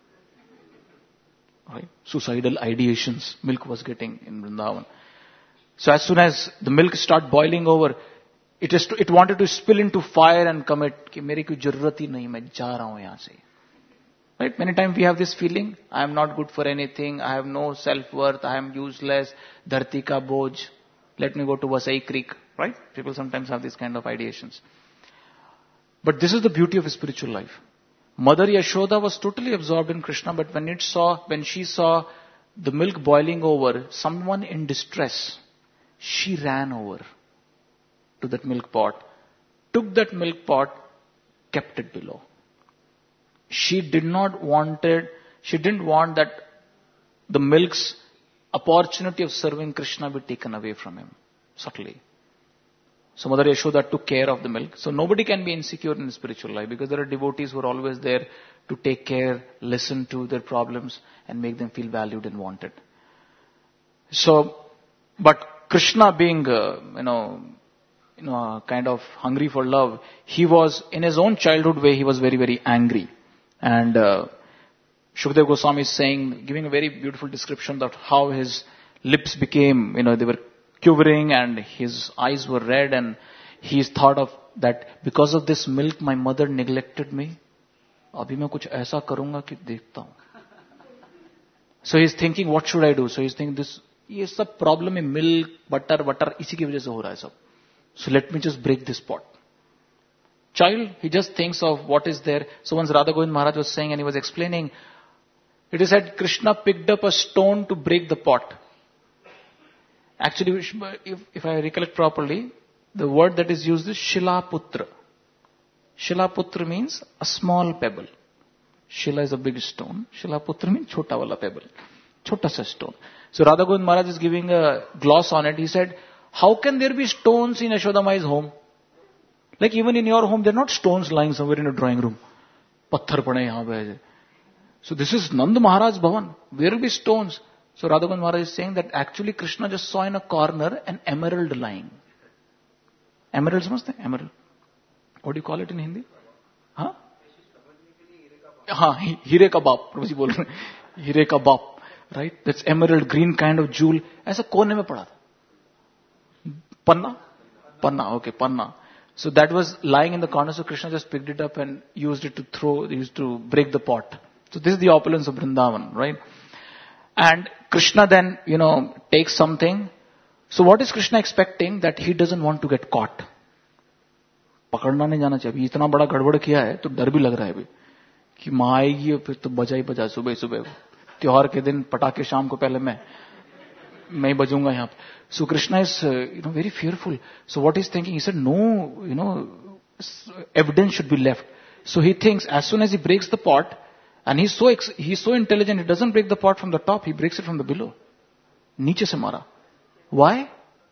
Right? Suicidal ideations milk was getting in Vrindavan. So as soon as the milk started boiling over, It, is to, it wanted to spill into fire and commit, कि मेरी कोई जरूरत ही नहीं, मैं जा रहा हूँ यहाँ से. Right? Many times we have this feeling, I am not good for anything, I have no self-worth, I am useless, dharti ka boj, let me go to Vasai Creek. Right? People sometimes have these kind of ideations. But this is the beauty of a spiritual life. Mother Yashoda was totally absorbed in Krishna, but when it saw, when she saw the milk boiling over, someone in distress, she ran over to that milk pot, took that milk pot, kept it below. She did not wanted, she didn't want that the milk's opportunity of serving Krishna be taken away from him, subtly. So Mother Yashoda took care of the milk. So nobody can be insecure in the spiritual life because there are devotees who are always there to take care, listen to their problems and make them feel valued and wanted. So, but Krishna being, uh, you know, you know, uh, kind of hungry for love, he was, in his own childhood way, he was very, very angry. And uh, Shukdev Goswami is saying, giving a very beautiful description of how his lips became, you know, they were quivering and his eyes were red, and he's thought of that because of this milk my mother neglected me. Abhi main kuch aisa karunga ki dekhta hu. So he's thinking, what should I do? So he's thinking, this, ye sab problem hai, milk, butter, butter, isi ki wajah se ho raha hai sab. So let me just break this pot. Child, he just thinks of what is there. So once Radha Govind Maharaj was saying and he was explaining, it is said Krishna picked up a stone to break the pot. Actually, if, if I recollect properly, the word that is used is Shilaputra. Shilaputra means a small pebble. Shila is a big stone. Shilaputra means chota wala pebble. Chota sa stone. So Radha Govind Maharaj is giving a gloss on it. He said, how can there be stones in Yashoda Mai's home? Like even in your home, there are not stones lying somewhere in a drawing room. Patthar pade yahan pe. So this is Nand Maharaj Bhavan. Where will be stones? So Radha Govind Maharaj is saying that actually Krishna just saw in a corner an emerald lying. Emerald, samajhte? Emerald. What do you call it in Hindi? Huh? Haan, Hire ka baap. Prabhuji bol rahe hain. Hire ka baap. Right? That's emerald, green kind of jewel. Aisa kone mein pada tha. Panna? Panna, okay, panna. So that was lying in the corner, so Krishna just picked it up and used it to throw, used to break the pot. So this is the opulence of Vrindavan, right? And Krishna then, you know, takes something. So what is Krishna expecting? That he doesn't want to get caught. पकड़ना नहीं जाना चाहिए. इतना बड़ा गड़बड़ किया है तो डर भी लग रहा है अभी कि माँ आएगी और फिर तो बजा ही बजा सुबह सुबह त्योहार के दिन पटाखे शाम को पहले मैं मैं ही बजूंगा यहाँ पे. So Krishna is, uh, you know, very fearful. So what he's thinking, he said, no, you know, evidence should be left. So he thinks as soon as he breaks the pot, and he's so ex- he's so intelligent, he doesn't break the pot from the top, he breaks it from the below. Niche se mara. Why?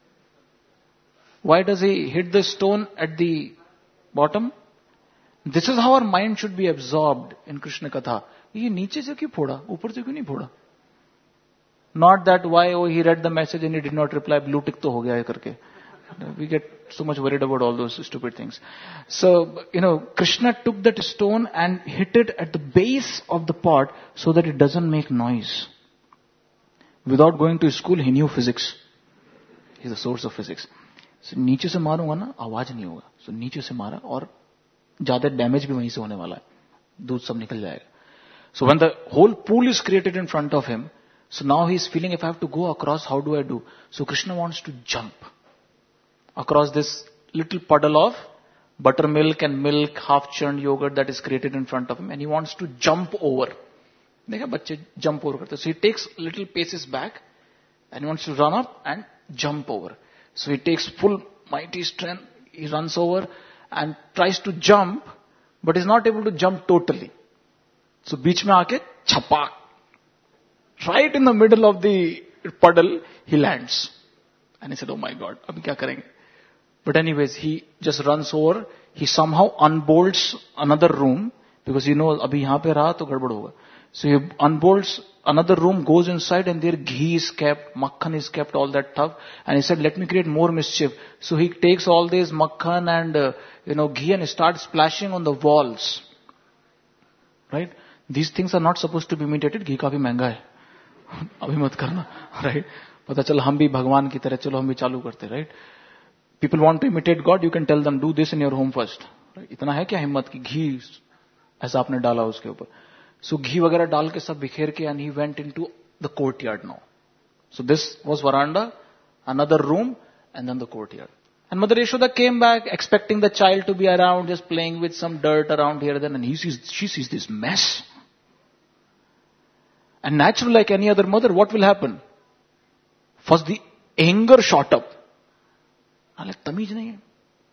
Why does he hit the stone at the bottom? This is how our mind should be absorbed in Krishna Katha. Ye niche se kyun phoda? Upar se kyun nahi phoda? Not that why, oh, he read the message and he did not reply, blue tick to ho gaya hai karke. We get so much worried about all those stupid things. So, you know, Krishna took that stone and hit it at the base of the pot so that it doesn't make noise. Without going to school, he knew physics. He's the source of physics. So, नीचे से मारूंगा ना, आवाज नहीं होगा. So, नीचे से मारा और ज्यादा डैमेज भी वहीं से होने वाला है. दूध सब निकल जाएगा. So, when the whole pool is created in front of him, so now he's feeling, if I have to go across, how do I do? So, Krishna wants to jump across this little puddle of buttermilk and milk, half churned yogurt that is created in front of him, and he wants to jump over. देखा बच्चे jump over करते. So he takes little paces back and he wants to run up and jump over. So he takes full mighty strength, he runs over and tries to jump, but is not able to jump totally. So बीच में आके छपाक, right in the middle of the puddle, he lands. And he said, oh my God, अभी क्या करेंगे? But anyways, he just runs over. He somehow unbolts another room because he knows अभी यहाँ पे रहा तो गड़बड़ होगा. So he unbolts another room, goes inside, and there ghee is kept, makhan is kept, all that stuff. And he said, let me create more mischief. So he takes all this makhan and uh, you know ghee and starts splashing on the walls. Right? These things are not supposed to be imitated. Ghee काफी महंगा है. अभी मत करना. Right? पता चला हम भी भगवान की तरह चलो हम भी चालू करते. Right? People want to imitate God, you can tell them, do this in your home first. Right? इतना है क्या हिम्मत की घी ऐसा आपने डाला उसके ऊपर. So घी वगैरह डाल के सब बिखेर के, and he went into the courtyard now. So this was veranda, another room, and then the courtyard. And Mother Yashoda came back expecting the child to be around, just playing with some dirt around here and then, and he sees, she sees this mess. And naturally, like any other mother, what will happen? First the anger shot up. I'm like, तमीज नहीं है.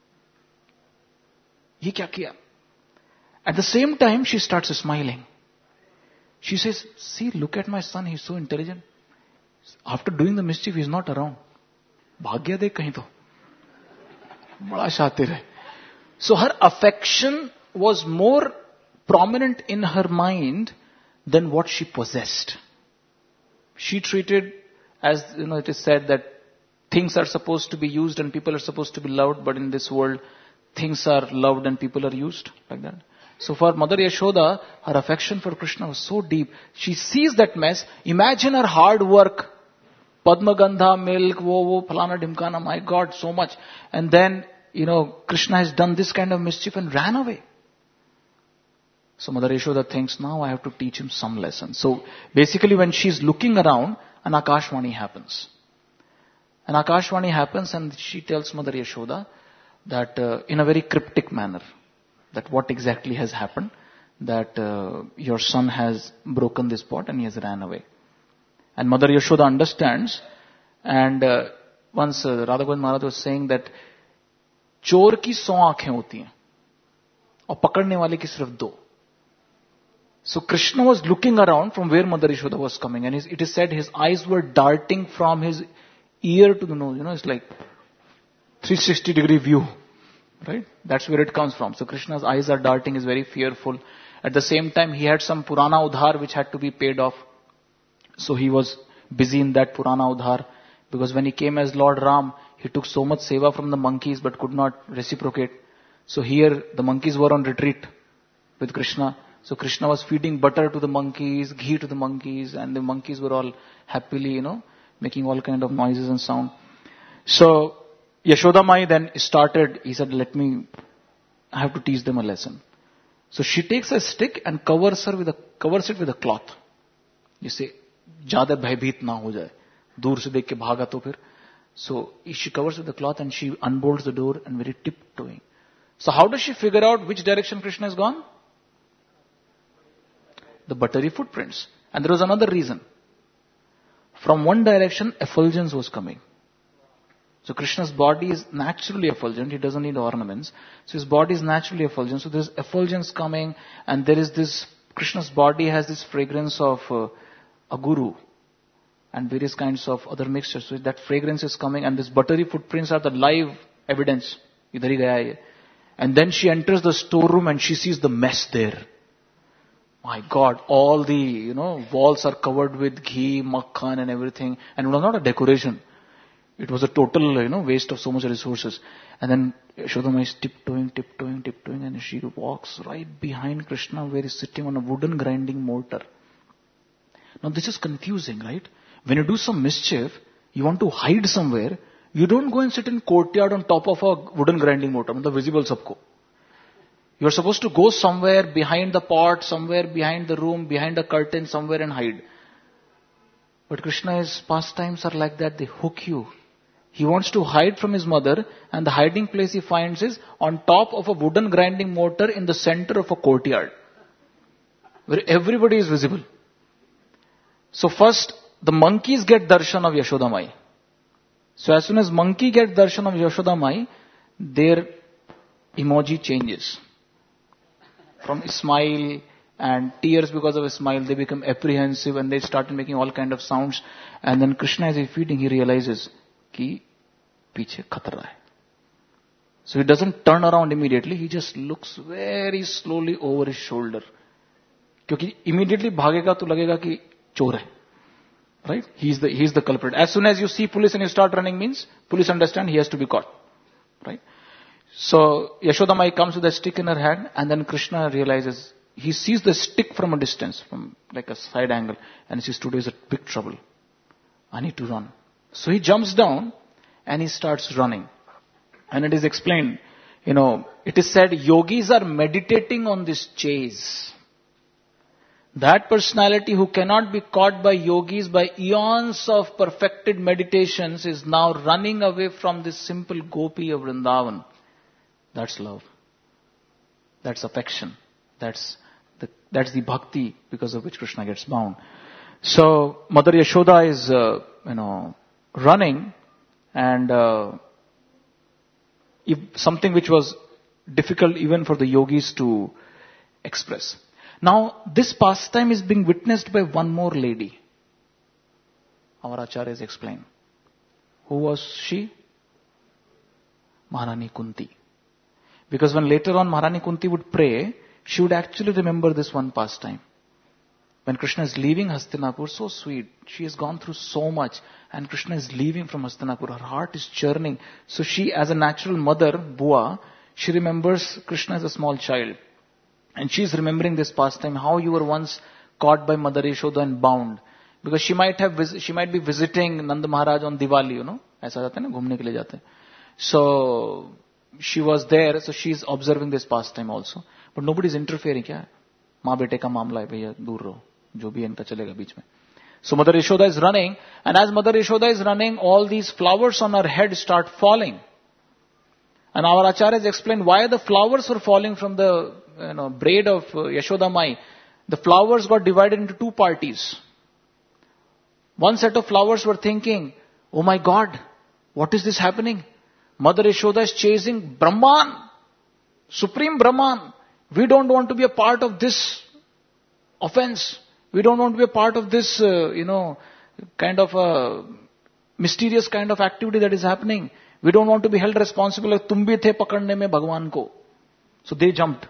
ये क्या किया? At the same time, she starts smiling. She says, see, look at my son, he's so intelligent. After doing the mischief, he's not around. भाग्य दे कहीं तो. बड़ा शातिर है. So her affection was more prominent in her mind than what she possessed. She treated, as you know, it is said that things are supposed to be used and people are supposed to be loved, but in this world, things are loved and people are used, like that. So for Mother Yashoda, her affection for Krishna was so deep. She sees that mess. Imagine her hard work. Padma Gandha, milk, wo, wo, phalana, dimkana, my God, so much. And then, you know, Krishna has done this kind of mischief and ran away. So Mother Yashoda thinks, now I have to teach him some lesson. So basically when she's looking around, an Akashvani happens. An Akashvani happens and she tells Mother Yashoda that uh, in a very cryptic manner, that what exactly has happened, that uh, your son has broken this pot and he has ran away. And Mother Yashoda understands, and uh, once uh, Radha Govind Maharaj was saying that चोर की सौ आंखें होती हैं और पकड़ने वाले की सिर्फ दो. So Krishna was looking around from where Mother Yashoda was coming, and his, it is said his eyes were darting from his ear to the nose. You know, it's like three sixty degree view, right? That's where it comes from. So Krishna's eyes are darting, is very fearful. At the same time, he had some Purana Udhar which had to be paid off. So he was busy in that Purana Udhar, because when he came as Lord Ram, he took so much seva from the monkeys but could not reciprocate. So here the monkeys were on retreat with Krishna. So Krishna was feeding butter to the monkeys, ghee to the monkeys, and the monkeys were all happily, you know, making all kind of noises and sound. So Yashoda Mai then started, he said, let me, I have to teach them a lesson. So she takes a stick and covers her with a, covers it with a cloth. You say, ज़्यादा भयभीत ना हो जाए, दूर से देख के भागा तो फिर. So she covers with the cloth and she unbolts the door and very tiptoeing. So how does she figure out which direction Krishna has gone? The buttery footprints. And there was another reason. From one direction, effulgence was coming. So Krishna's body is naturally effulgent. He doesn't need ornaments. So his body is naturally effulgent. So there's effulgence coming, and there is this, Krishna's body has this fragrance of uh, aguru and various kinds of other mixtures. So that fragrance is coming, and these buttery footprints are the live evidence. Idhar hi gaya hai. And then she enters the storeroom and she sees the mess there. My God, all the, you know, walls are covered with ghee, makhan and everything. And it was not a decoration. It was a total, you know, waste of so much resources. And then Yashodama is tiptoeing, tiptoeing, tiptoeing, and she walks right behind Krishna where he's sitting on a wooden grinding mortar. Now this is confusing, right? When you do some mischief, you want to hide somewhere, you don't go and sit in courtyard on top of a wooden grinding mortar, the visible sabko. You're supposed to go somewhere behind the pot, somewhere behind the room, behind a curtain, somewhere and hide. But Krishna's pastimes are like that, they hook you. He wants to hide from his mother, and the hiding place he finds is on top of a wooden grinding mortar in the center of a courtyard, where everybody is visible. So first, the monkeys get darshan of Yashoda Mai. So as soon as monkey get darshan of Yashoda Mai, their emoji changes. From smile and tears because of a smile, they become apprehensive and they start making all kind of sounds. And then Krishna, as he's feeding, he realizes ki piche khatra hai. So he doesn't turn around immediately. He just looks very slowly over his shoulder. Because immediately bhagega to lagega ki chor hai. Right? He's the, he's the culprit. As soon as you see police and you start running means, police understand he has to be caught. Right? So Yashoda Mai comes with a stick in her hand, and then Krishna realizes, he sees the stick from a distance, from like a side angle, and he says, today is a big trouble. I need to run. So he jumps down and he starts running. And it is explained, you know, it is said yogis are meditating on this chase. That personality who cannot be caught by yogis by eons of perfected meditations is now running away from this simple gopi of Vrindavan. That's love. That's affection. That's the, that's the bhakti because of which Krishna gets bound. So Mother Yashoda is, uh, you know, running, and uh, if something which was difficult even for the yogis to express. Now, this pastime is being witnessed by one more lady. Our acharyas explain. Who was she? Maharani Kunti. Because when later on Maharani Kunti would pray, she would actually remember this one pastime. When Krishna is leaving Hastinapur, so sweet. She has gone through so much, and Krishna is leaving from Hastinapur. Her heart is churning. So she, as a natural mother, Bua, she remembers Krishna as a small child. And she is remembering this pastime, how you were once caught by Mother Yashoda and bound. Because she might have, she might be visiting Nanda Maharaj on Diwali, you know. ऐसा जाते हैं ना, घूमने के लिए जाते हैं. So she was there, so she is observing this pastime also. But nobody is interfering. क्या माँ बेटे का मामला है भैया, दूर रहो. जो भी इनका चलेगा बीच में. So Mother Yashoda is running, and as Mother Yashoda is running, all these flowers on her head start falling. And our acharyas explained why the flowers were falling from the you know, braid of uh, Yashoda Mai. The flowers got divided into two parties. One set of flowers were thinking, oh my God, what is this happening? Mother Yashoda is chasing Brahman, Supreme Brahman. We don't want to be a part of this offense. We don't want to be a part of this, uh, you know, kind of a mysterious kind of activity that is happening. We don't want to be held responsible. Tum bhi the pakadne mein Bhagwan ko. So they jumped.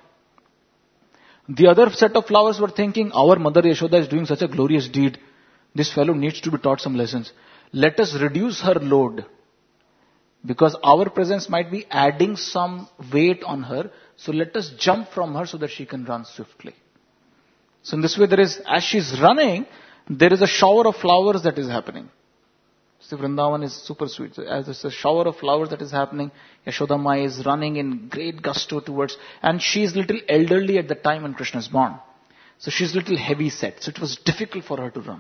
The other set of flowers were thinking, our Mother Yashoda is doing such a glorious deed. This fellow needs to be taught some lessons. Let us reduce her load. Because our presence might be adding some weight on her. So let us jump from her so that she can run swiftly. So in this way there is, as she is running, there is a shower of flowers that is happening. So Vrindavan is super sweet. So as there's a shower of flowers that is happening, Yashoda Mai is running in great gusto towards, and she is little elderly at the time when Krishna is born. So she's little heavy set. So it was difficult for her to run.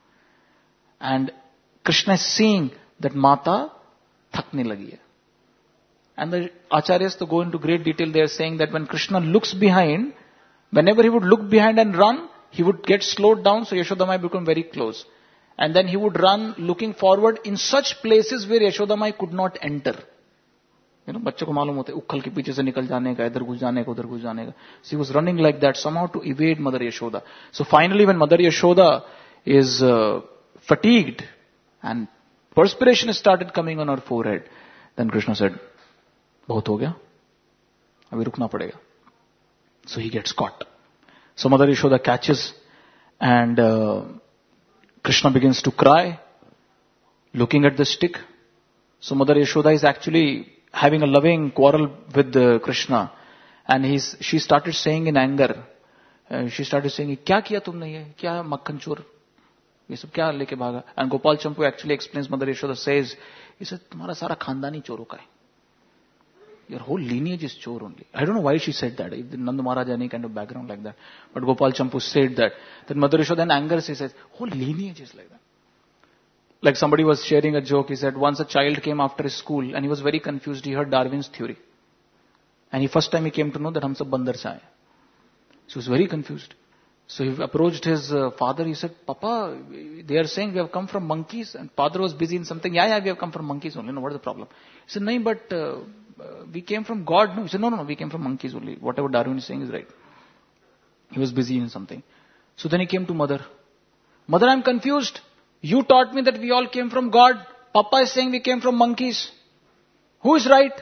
And Krishna is seeing that Mata thakne lagi hai. And the acharyas to go into great detail, they are saying that when Krishna looks behind, whenever he would look behind and run, he would get slowed down, so Yashoda Mai become very close. And then he would run looking forward in such places where Yashoda Mai could not enter. You know, बच्चों को मालूम होता है उखल के पीछे से निकल जाने का, इधर घुस जाने का, उधर घुस जाने का. So he was running like that somehow to evade Mother Yashoda. So finally when Mother Yashoda is uh, fatigued and perspiration has started coming on her forehead, then Krishna said, बहुत हो गया, अभी रुकना पड़ेगा. So he gets caught. So Mother Yashoda catches, and uh, Krishna begins to cry, looking at the stick. So Mother Yashoda is actually having a loving quarrel with uh, Krishna, and he's, she started saying in anger, uh, she started saying, क्या किया तुमने ये, क्या मक्खन चोर, ये सब क्या लेके भागा? And Gopal Champu actually explains, Mother Yashoda says, he said, तुम्हारा सारा खानदानी चोरों का है. Your whole lineage is chore only. I don't know why she said that. If Nanda Maharaj had any kind of background like that. But Gopal Champu said that. Then Mother Yashoda in anger, she says, whole lineage is like that. Like somebody was sharing a joke. He said, once a child came after his school and he was very confused. He heard Darwin's theory. And he first time he came to know that hum sab bandar se aaye. So he was very confused. So he approached his uh, father. He said, Papa, they are saying we have come from monkeys. And father was busy in something. Yeah, yeah, we have come from monkeys only. No, what is the problem? He said, no, but uh, uh, we came from God. No, he said, no, no, no, we came from monkeys only. Whatever Darwin is saying is right. He was busy in something. So then he came to mother. Mother, I'm confused. You taught me that we all came from God. Papa is saying we came from monkeys. Who is right?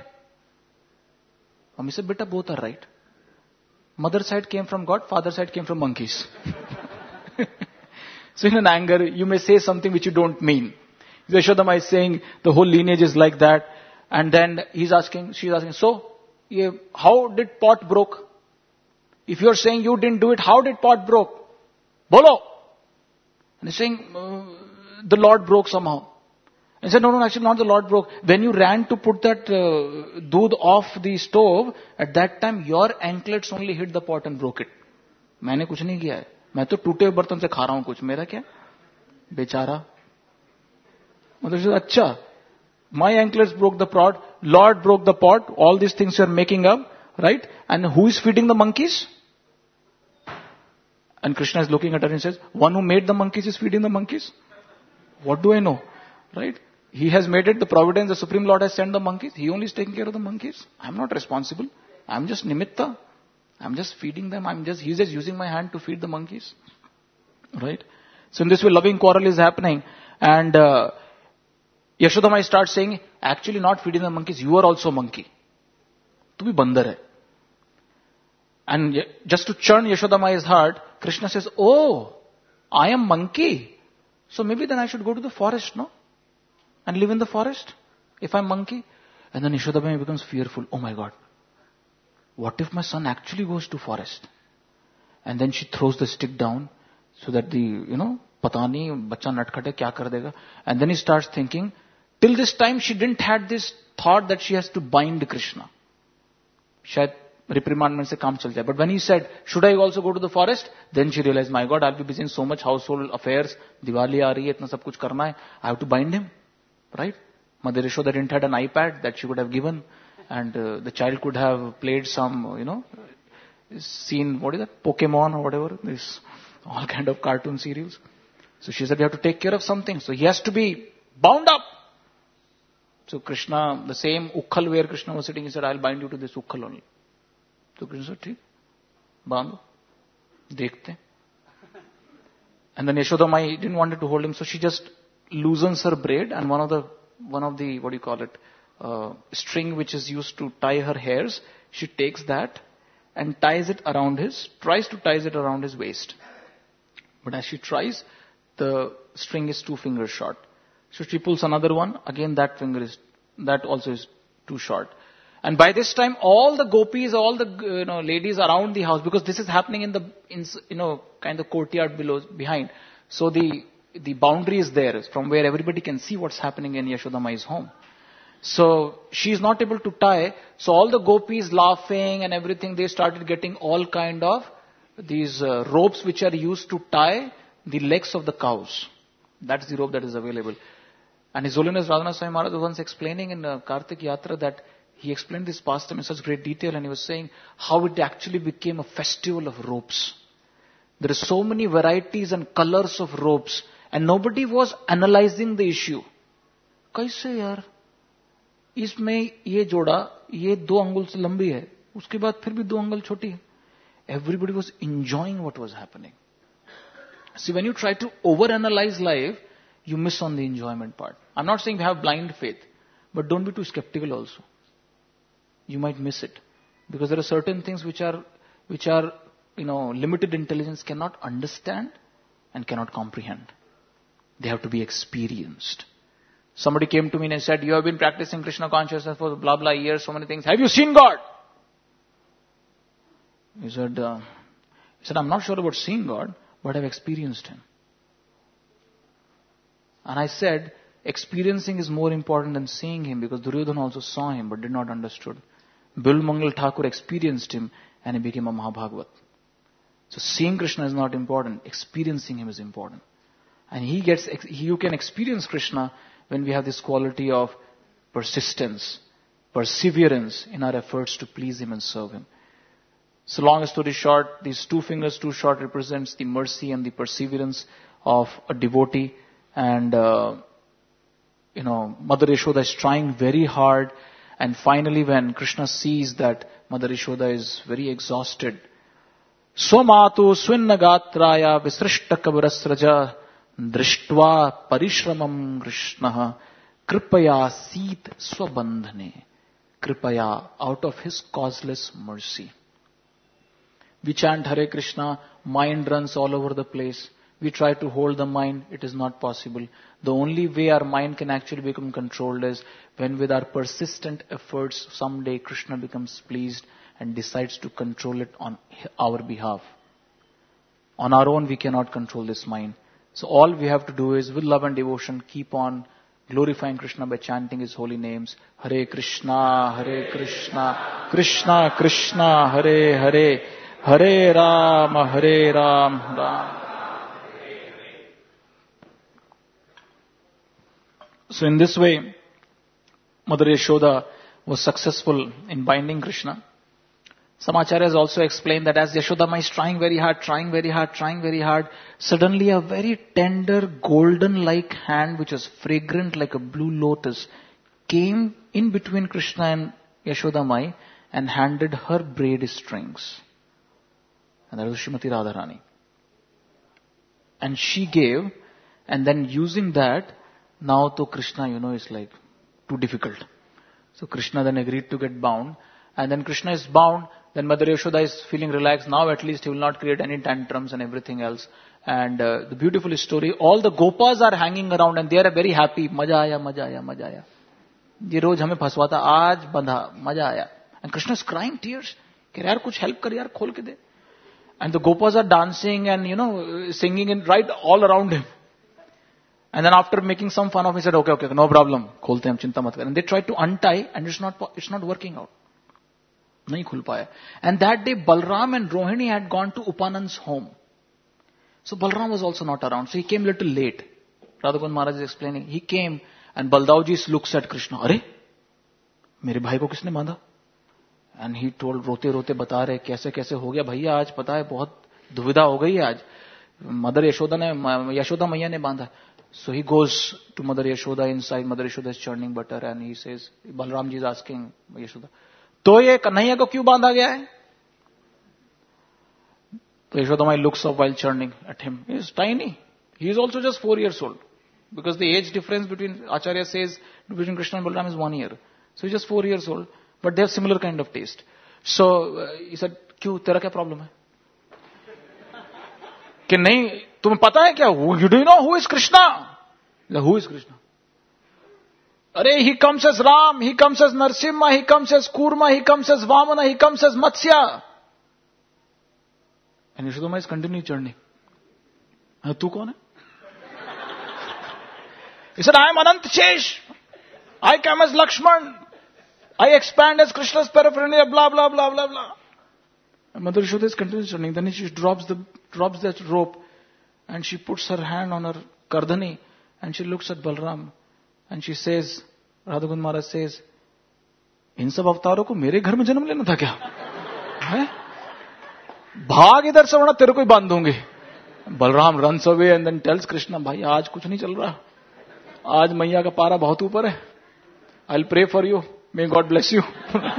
Mummy said, beta, both are right. Mother side came from God, father side came from monkeys. So in an anger, you may say something which you don't mean. Yashoda Mai is saying the whole lineage is like that. And then he's asking, she's asking, so, yeah, how did pot broke? If you're saying you didn't do it, how did pot broke? Bolo! And he's saying, uh, the Lord broke somehow. And he said, no, no, actually not the Lord broke. When you ran to put that uh, doodh off the stove, at that time your anklets only hit the pot and broke it. मैंने कुछ नहीं किया है. मैं तो टूटे हुए बर्तन से खा रहा हूं कुछ, मेरा क्या, बेचारा. मतलब अच्छा, my anklets broke the pot, Lord broke the pot, all these things you are making up, right? And who is feeding the monkeys? And Krishna is looking at her and says, one who made the monkeys is feeding the monkeys? What do I know? Right? He has made it, the providence, the Supreme Lord has sent the monkeys. He only is taking care of the monkeys. I'm not responsible. I'm just nimitta. I'm just feeding them. I'm just, he's just using my hand to feed the monkeys. Right? So in this way, loving quarrel is happening. And uh, Yashodamai starts saying, actually not feeding the monkeys, you are also a monkey. Tu bhi bandar hai. And just to churn Yashodamai's heart, Krishna says, oh, I am monkey. So maybe then I should go to the forest, no? And live in the forest, if I'm monkey. And then Yashodamai becomes fearful. Oh my God. What if my son actually goes to forest? And then she throws the stick down so that the, you know, pata nahi, bachcha natkhat hai, kya kar dega. And then he starts thinking, till this time she didn't had this thought that she has to bind Krishna. Shayad reprimandment se kaam chal jaye. But when he said, should I also go to the forest? Then she realized, my God, I'll be busy in so much household affairs. Diwali aa rahi hai, itna sab kuch karna hai. I have to bind him. Right? Mother Yashoda didn't had an iPad that she would have given. And uh, the child could have played some, you know, seen, what is that, Pokemon or whatever. This, all kind of cartoon serials. So she said, you have to take care of something. So he has to be bound up. So Krishna, the same ukhal where Krishna was sitting, he said, I'll bind you to this ukhal only. So Krishna said, ठीक, बांधो, देखते. And then Yashodamai didn't want to hold him, so she just loosens her braid, and one of the, one of the, what do you call it, uh, string which is used to tie her hairs, she takes that and ties it around his, tries to tie it around his waist. But as she tries, the string is two fingers short. So she pulls another one, again that finger is, that also is too short. And by this time, all the gopis, all the you know ladies around the house, because this is happening in the in, you know kind of courtyard below behind, so the the boundary is there from where everybody can see what's happening in Yashodamai's home. So she is not able to tie. So all the gopis laughing and everything, they started getting all kind of these uh, ropes which are used to tie the legs of the cows. That's the rope that is available. And His Holiness Radhanath Swami Maharaj was once explaining in uh, Kartik Yatra that he explained this pastime in such great detail, and he was saying how it actually became a festival of ropes. There are so many varieties and colors of ropes, and nobody was analyzing the issue. कैसे यार? इसमें ये जोड़ा ये दो अंगुल से लंबी है, उसके बाद फिर भी दो अंगुल छोटी है. Everybody was enjoying what was happening. See, when you try to overanalyze life, you miss on the enjoyment part. I'm not saying have blind faith, but don't be too skeptical also. You might miss it. Because there are certain things which are, which are, you know, limited intelligence cannot understand and cannot comprehend. They have to be experienced. Somebody came to me and said, you have been practicing Krishna consciousness for blah blah years, so many things. Have you seen God? He said, uh, he said, I'm not sure about seeing God, but I've experienced Him. And I said, experiencing is more important than seeing Him, because Duryodhana also saw Him but did not understood. Bil Mangal Thakur experienced Him and he became a Mahabhagavat. So seeing Krishna is not important, experiencing Him is important. And he gets, you can experience Krishna when we have this quality of persistence, perseverance in our efforts to please Him and serve Him. So long story short, these two fingers too short represents the mercy and the perseverance of a devotee. And, uh, you know, Mother Yashoda is trying very hard. And finally when Krishna sees that Mother Yashoda is very exhausted, Swamatu swinnagatraya visrishta kavarasraja drishtva parishramam Krishna kripaya seet swabandhane. Kripaya, out of His causeless mercy. We chant Hare Krishna, mind runs all over the place. We try to hold the mind, it is not possible. The only way our mind can actually become controlled is when with our persistent efforts, someday Krishna becomes pleased and decides to control it on our behalf. On our own, we cannot control this mind. So all we have to do is, with love and devotion, keep on glorifying Krishna by chanting His holy names. Hare Krishna, Hare Krishna, Krishna Krishna, Hare Hare, Hare Ram, Hare Ram, Ram. So in this way, Mother Yashoda was successful in binding Krishna. Some acharyas also explain that as Yashodama is trying very hard, trying very hard, trying very hard, suddenly a very tender, golden-like hand, which was fragrant like a blue lotus, came in between Krishna and Yashodamai and handed her braid strings. And that was Srimati Radharani. And she gave, and then using that, now to Krishna, you know, is like too difficult. So Krishna then agreed to get bound. And then Krishna is bound. Then Mother Yashoda is feeling relaxed. Now at least he will not create any tantrums and everything else. And uh, the beautiful story, all the gopas are hanging around and they are very happy. Maja aya, maja aya, maja aya. ये रोज हमें फंसवाता, आज बंधा, मजा आया. And Krishna is crying tears. कि यार कुछ help कर यार, खोल के दे. And the gopas are dancing and, you know, singing and right all around him. And then after making some fun of him, he said, okay, okay, no problem. खोलते हैं हम, चिंता मत कर. And they tried to untie and it's not, it's not working out. नहीं खुल पाया. And that day Balram and Rohini had gone to Upanand's home. So Balram was also not around. So he came a little late. Radhakund Maharaj is explaining. He came and Baldavji looks at Krishna. अरे मेरे भाई को किसने बांधा? And he told, रोते रोते बता रहे कैसे कैसे हो गया भैया, आज पता है बहुत दुविधा हो गई है आज. Mother Yashoda ने, Yashoda मैया ने बांधा. So he goes to Mother Yashoda inside. Mother Yashoda is churning butter and he says, Balramji is asking Yashoda, तो ये कन्हैया को क्यों बांधा गया है? So Yashodamai looks up while churning at him. He is tiny. He is also just four years old. Because the age difference between, Acharya says, between Krishna and Balram is one year. So he's just four years old. But they have similar kind of taste. So uh, he said, क्यों, तेरा क्या problem है? कि नहीं, तुम्हें पता है क्या? You do you know who is Krishna? Like, who is Krishna? Arey, he comes as Ram, he comes as Narsimha, he comes as Kurma, he comes as Vamana, he comes as Matsya. And Yashodama is continuing journey. And tu kaun hai? He said, I am Anant Shesh. I come as Lakshman. I expand as Krishna's paraphernalia, blah, blah, blah, blah, blah. And Mother Yashoda is continuing journey. Then she drops the, drops that rope and she puts her hand on her Kardhani and she looks at Balram. And she says, Radhakund Maharaj says, इन सब अवतारों को मेरे घर में जन्म लेना था क्या? है? भाग इधर से वरना तेरे को ही बांध दूंगी. Balram runs away and then tells Krishna, भाई आज कुछ नहीं चल रहा. आज मैया का पारा बहुत ऊपर है. I'll pray for you. May God bless you.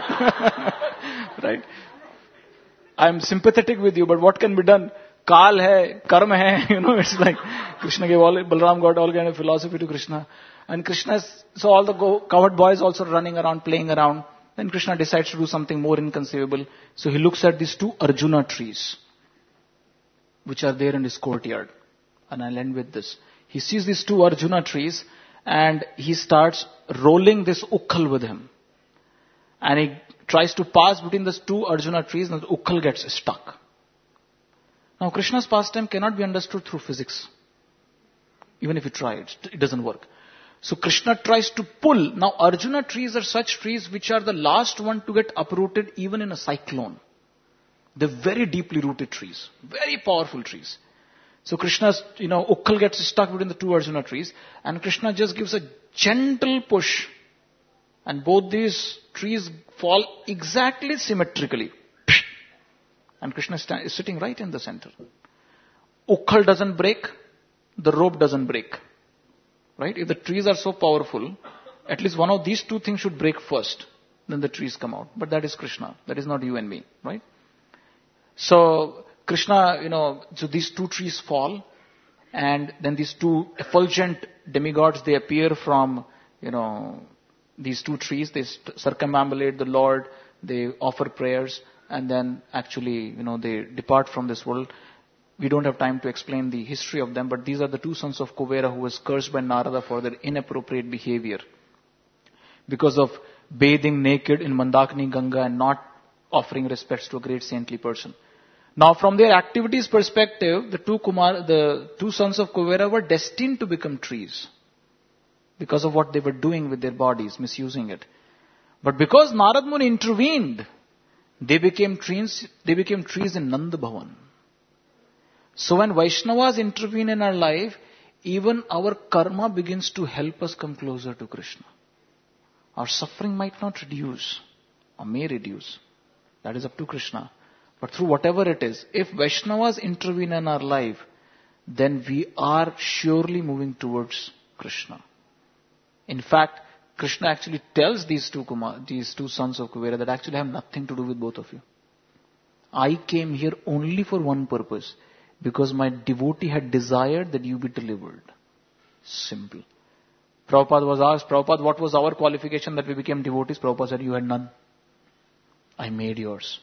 Right? I'm sympathetic with you, but what can be done? Kaal hai, karma hai, you know, it's like Krishna gave all, Balram got all kind of philosophy to Krishna. And Krishna, so all the go, coward boys also running around, playing around. Then Krishna decides to do something more inconceivable. So he looks at these two Arjuna trees, which are there in his courtyard. And I'll end with this. He sees these two Arjuna trees and he starts rolling this ukhal with him. And he tries to pass between these two Arjuna trees and the ukhal gets stuck. Now Krishna's pastime cannot be understood through physics. Even if you try it, it doesn't work. So Krishna tries to pull. Now Arjuna trees are such trees which are the last one to get uprooted even in a cyclone. They're very deeply rooted trees. Very powerful trees. So Krishna's, you know, ukhal gets stuck between the two Arjuna trees. And Krishna just gives a gentle push. And both these trees fall exactly symmetrically. And Krishna is sitting right in the center. Ukhal doesn't break. The rope doesn't break. Right? If the trees are so powerful, at least one of these two things should break first. Then the trees come out. But that is Krishna. That is not you and me. Right? So, Krishna, you know, so these two trees fall. And then these two effulgent demigods, they appear from, you know, these two trees. They circumambulate the Lord. They offer prayers. And then actually, you know, they depart from this world. We don't have time to explain the history of them, but these are the two sons of Kuvera who was cursed by Narada for their inappropriate behavior. Because of bathing naked in Mandakini Ganga and not offering respects to a great saintly person. Now from their activities perspective, the two Kumar, the two sons of Kuvera were destined to become trees. Because of what they were doing with their bodies, misusing it. But because Narad Muni intervened, They became trees, they became trees in Nanda Bhavan. So when Vaishnavas intervene in our life, even our karma begins to help us come closer to Krishna. Our suffering might not reduce, or may reduce. That is up to Krishna. But through whatever it is, if Vaishnavas intervene in our life, then we are surely moving towards Krishna. In fact, Krishna actually tells these two Kumar, these two sons of Kuvera that actually I have nothing to do with both of you. I came here only for one purpose, because my devotee had desired that you be delivered. Simple. Prabhupada was asked, Prabhupada, what was our qualification that we became devotees? Prabhupada said, you had none. I made yours.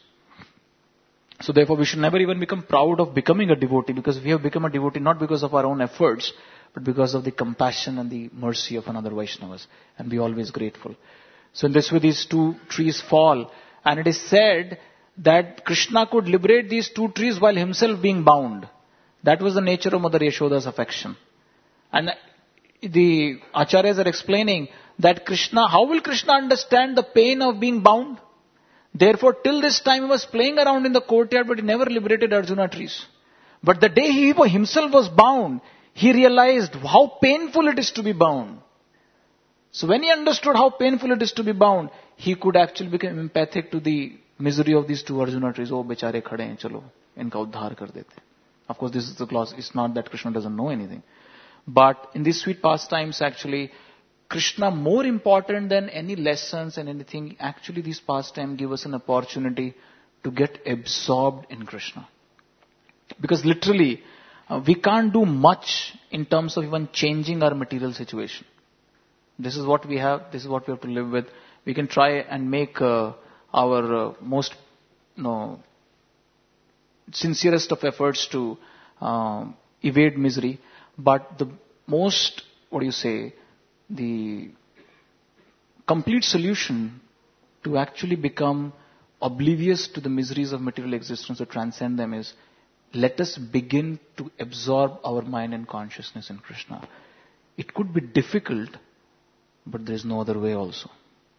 So therefore we should never even become proud of becoming a devotee, because we have become a devotee not because of our own efforts, but because of the compassion and the mercy of another Vaishnavas. And be always grateful. So in this way these two trees fall. And it is said that Krishna could liberate these two trees while himself being bound. That was the nature of Mother Yashoda's affection. And the Acharyas are explaining that Krishna, how will Krishna understand the pain of being bound? Therefore, till this time he was playing around in the courtyard, but he never liberated Arjuna trees. But the day he himself was bound, he realized how painful it is to be bound. So when he understood how painful it is to be bound, he could actually become empathic to the misery of these two Arjuna trees. Oh, bechare khade hain, chalo, inka uddhar kar dete. Of course, this is the clause. It's not that Krishna doesn't know anything. But in these sweet pastimes, actually, Krishna, more important than any lessons and anything, actually these pastimes give us an opportunity to get absorbed in Krishna. Because literally, uh, we can't do much in terms of even changing our material situation. This is what we have, this is what we have to live with. We can try and make uh, our uh, most, you know, sincerest of efforts to uh, evade misery. But the most, what do you say, the complete solution to actually become oblivious to the miseries of material existence or transcend them is, let us begin to absorb our mind and consciousness in Krishna. It could be difficult, but there is no other way also.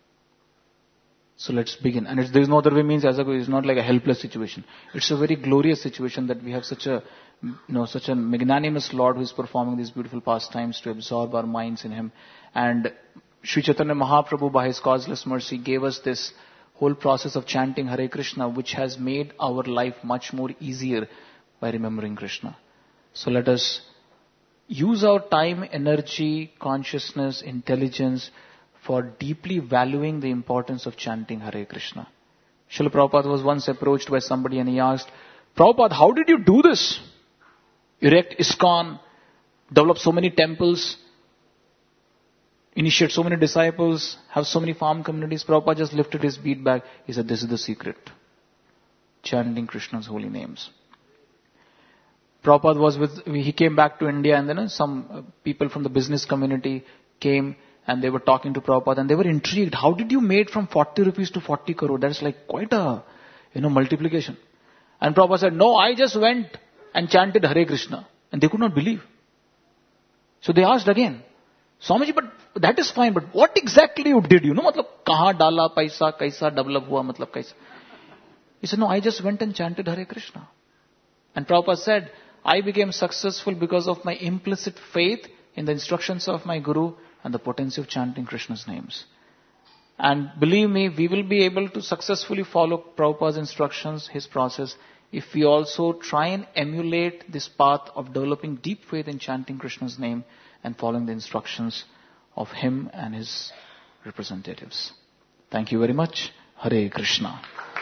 So let's begin. And it's, there is no other way means as a, it's not like a helpless situation. It's a very glorious situation that we have such a, you know, such a magnanimous Lord who is performing these beautiful pastimes to absorb our minds in Him. And Sri Chaitanya Mahaprabhu, by His causeless mercy, gave us this whole process of chanting Hare Krishna, which has made our life much more easier by remembering Krishna. So let us use our time, energy, consciousness, intelligence for deeply valuing the importance of chanting Hare Krishna. Srila Prabhupada was once approached by somebody and he asked, Prabhupada, how did you do this? Erect ISKCON, develop so many temples, initiate so many disciples, have so many farm communities. Prabhupada just lifted his bead back. He said, this is the secret. Chanting Krishna's holy names. Prabhupada was with, he came back to India and then some people from the business community came and they were talking to Prabhupada and they were intrigued. How did you make from forty rupees to forty crore? That's like quite a, you know, multiplication. And Prabhupada said, no, I just went and chanted Hare Krishna. And they could not believe. So they asked again, Swamiji, but that is fine, but what exactly you did? You know, matlab, kaha dala paisa, kaisa develop hua, matlab kaisa. He said, no, I just went and chanted Hare Krishna. And Prabhupada said, I became successful because of my implicit faith in the instructions of my Guru and the potency of chanting Krishna's names. And believe me, we will be able to successfully follow Prabhupada's instructions, his process, if we also try and emulate this path of developing deep faith in chanting Krishna's name and following the instructions of him and his representatives. Thank you very much. Hare Krishna.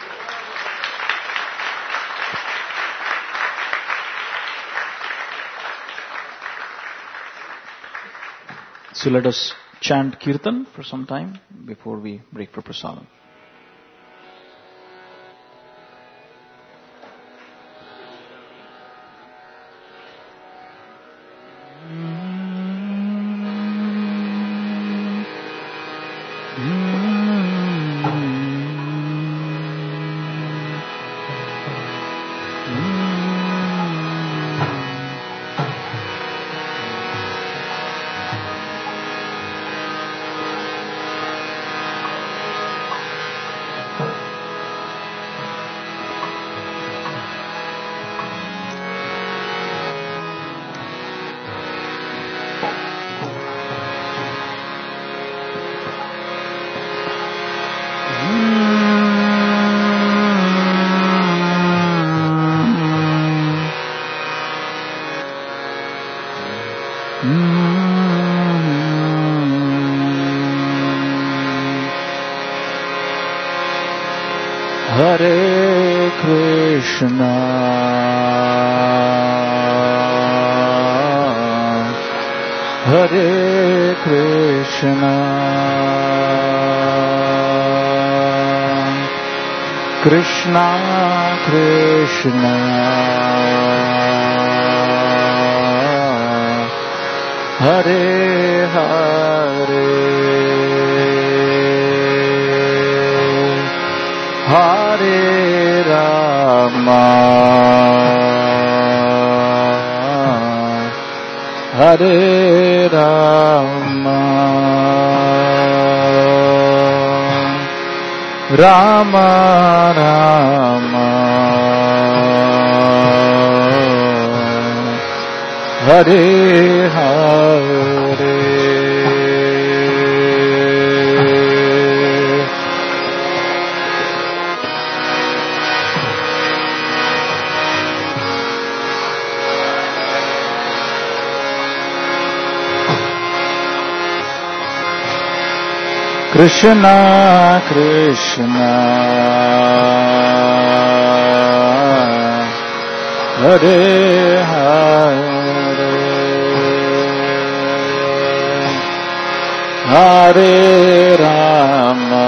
So let us chant Kirtan for some time before we break for prasadam. Krishna, Hare Krishna, Krishna Krishna, Hare Hare, Hare Rama, Hare Rama, Rama Rama, Hare Hare. Krishna Krishna, Hare Hare, Hare Rama,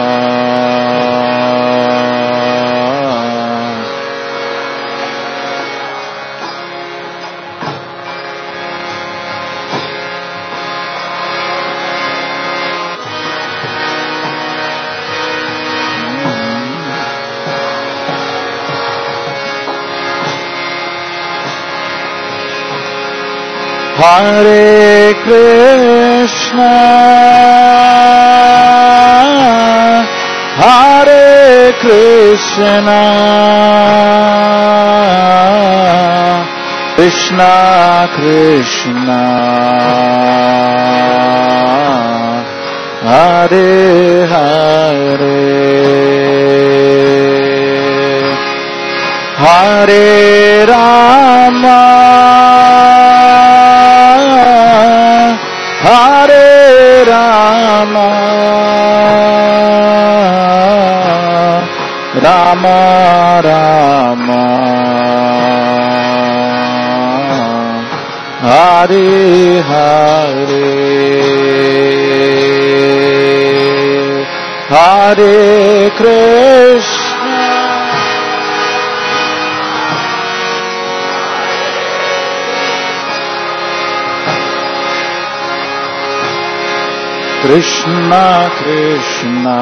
Hare Krishna, Hare Krishna, Krishna Krishna, Hare Hare, Hare Rama, Hare Rama, Rama Rama, Hare Hare, Hare Krishna, Krishna Krishna,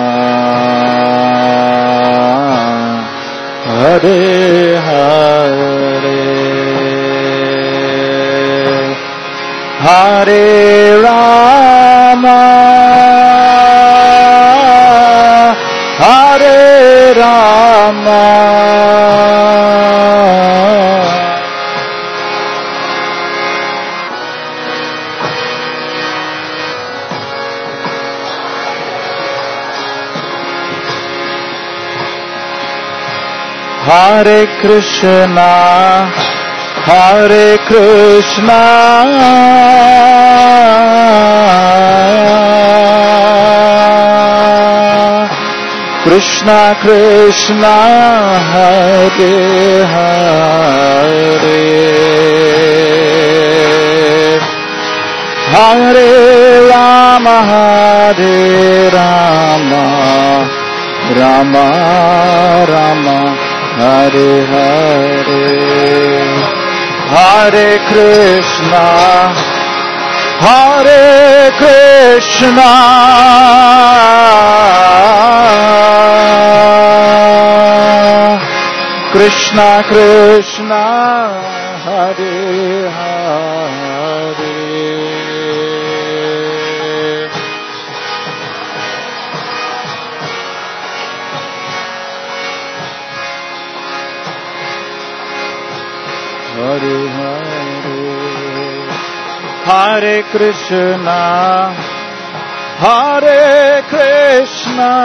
Hare Hare, Hare Rama, Hare Rama, Hare Krishna, Hare Krishna, Krishna Krishna, Hare Hare, Hare Rama, Hare Rama, Rama Rama, Hare Hare, Hare Krishna, Hare Krishna, Krishna Krishna, Hare Hare, Hare Hare, Hare Krishna, Hare Krishna,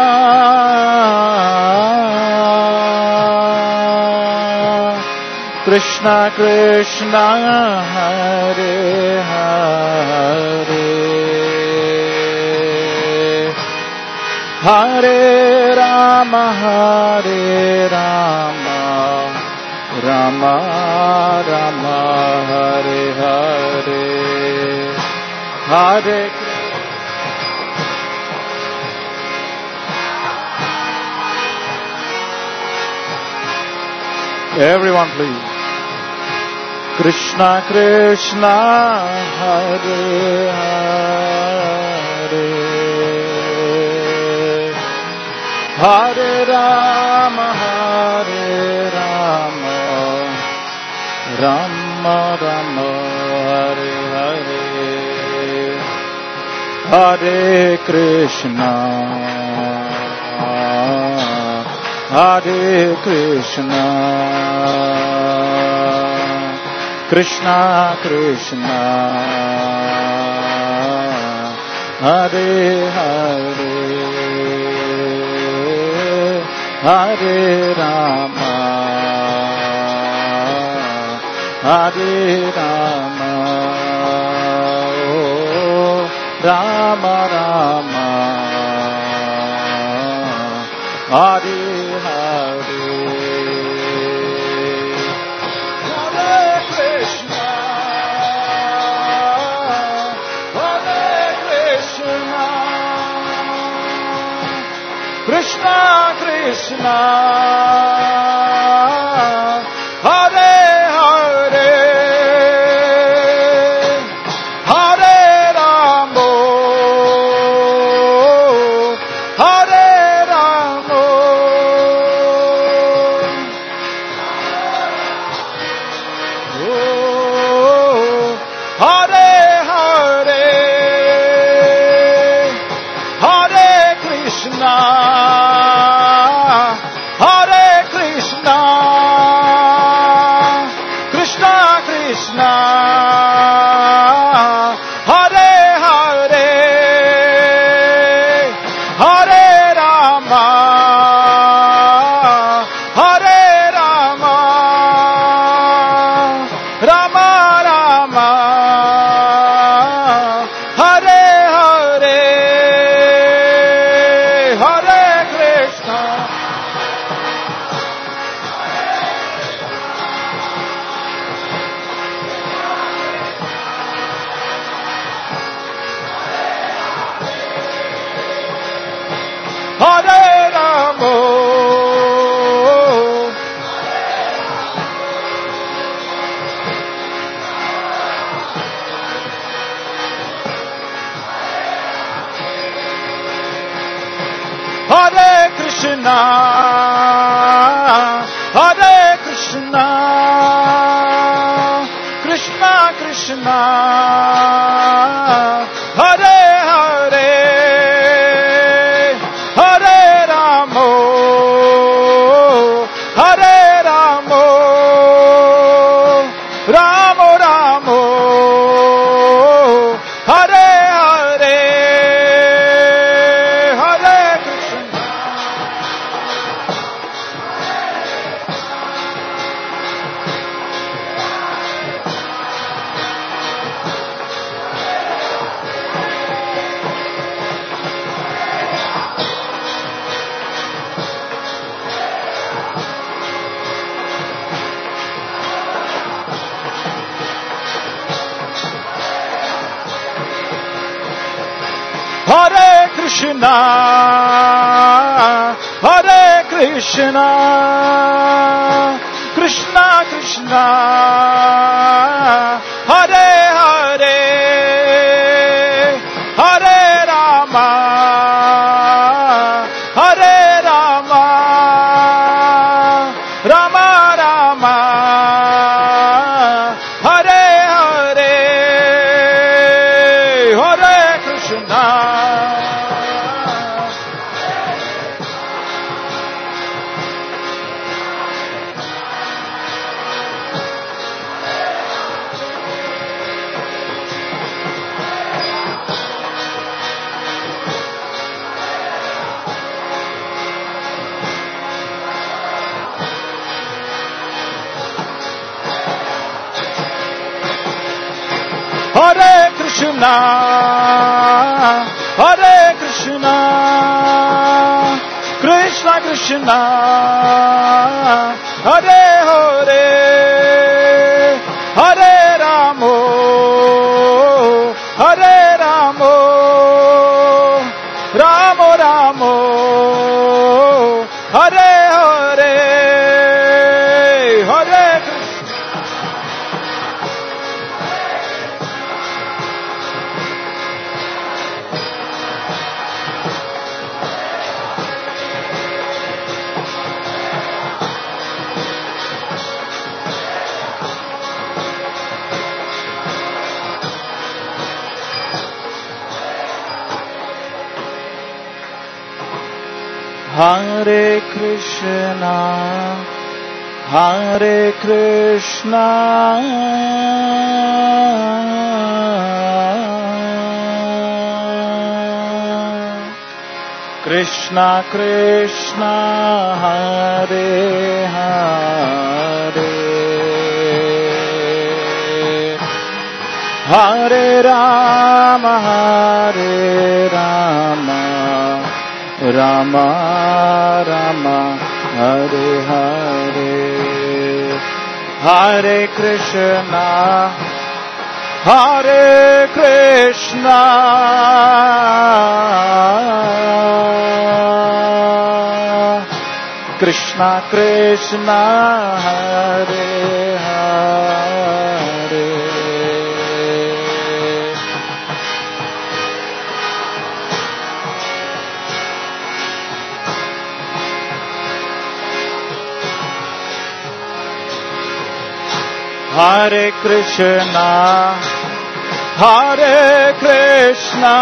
Krishna Krishna, Hare Hare, Hare Rama, Hare Rama, Rama Rama, Hare Hare, Hare Everyone please. Krishna Krishna, Hare Hare, Hare Rama, Hare Rama, Rama Rama, Hare Hare, Hare Krishna, Hare Krishna, Krishna Krishna, Hare Hare, Hare Rama, Hare Rama, oh, Rama Rama, Hare Hare, Hare Krishna, Hare Krishna, Krishna Krishna, Hare Hare, Hare Rama, Hare Rama, oh, Hare Hare, Hare Krishna, Hare Krishna, Krishna Krishna, Hare Hare, Hare Rama, Hare Rama, Rama Rama, Hare Hare, Hare Krishna, Hare Rama, Hare Krishna, Hare Krishna, Krishna Krishna, Hare Hare, Hare Rama, Hare Rama, Rama Rama, Hare Hare, Hare Krishna, Hare Krishna, Hare Krishna, Krishna Krishna, Hare Hare, Hare Rama, Hare Rama, Rama Rama, Hare Hare, Hare Krishna, Hare Krishna, Hare Krishna, Krishna, Hare Hare, Hare Ramo, Hare Ramo, Ramo Ramo, Hare Hare, Hare Hare Krishna, Hare Krishna, Krishna Krishna, Hare Hare, Hare Rama, Hare Rama, Rama Rama, Hare Hare, Hare Krishna, Hare Krishna, Krishna Krishna, Hare Hare, Hare Krishna, Hare Krishna,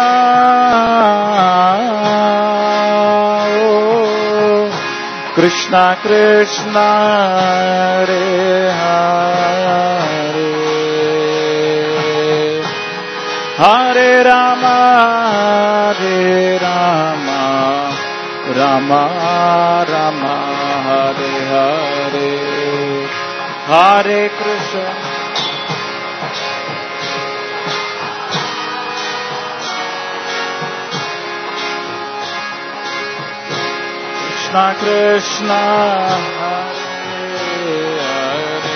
oh, Krishna Krishna, Hare Hare, Hare Rama, Hare Rama, Rama Rama, Hare Hare, Hare Krishna, Krishna Krishna, Hare Hare,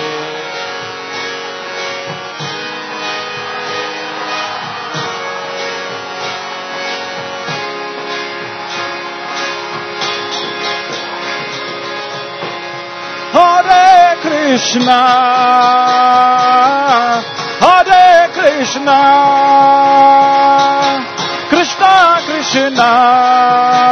Hare Krishna, Hare Krishna, Krishna Krishna,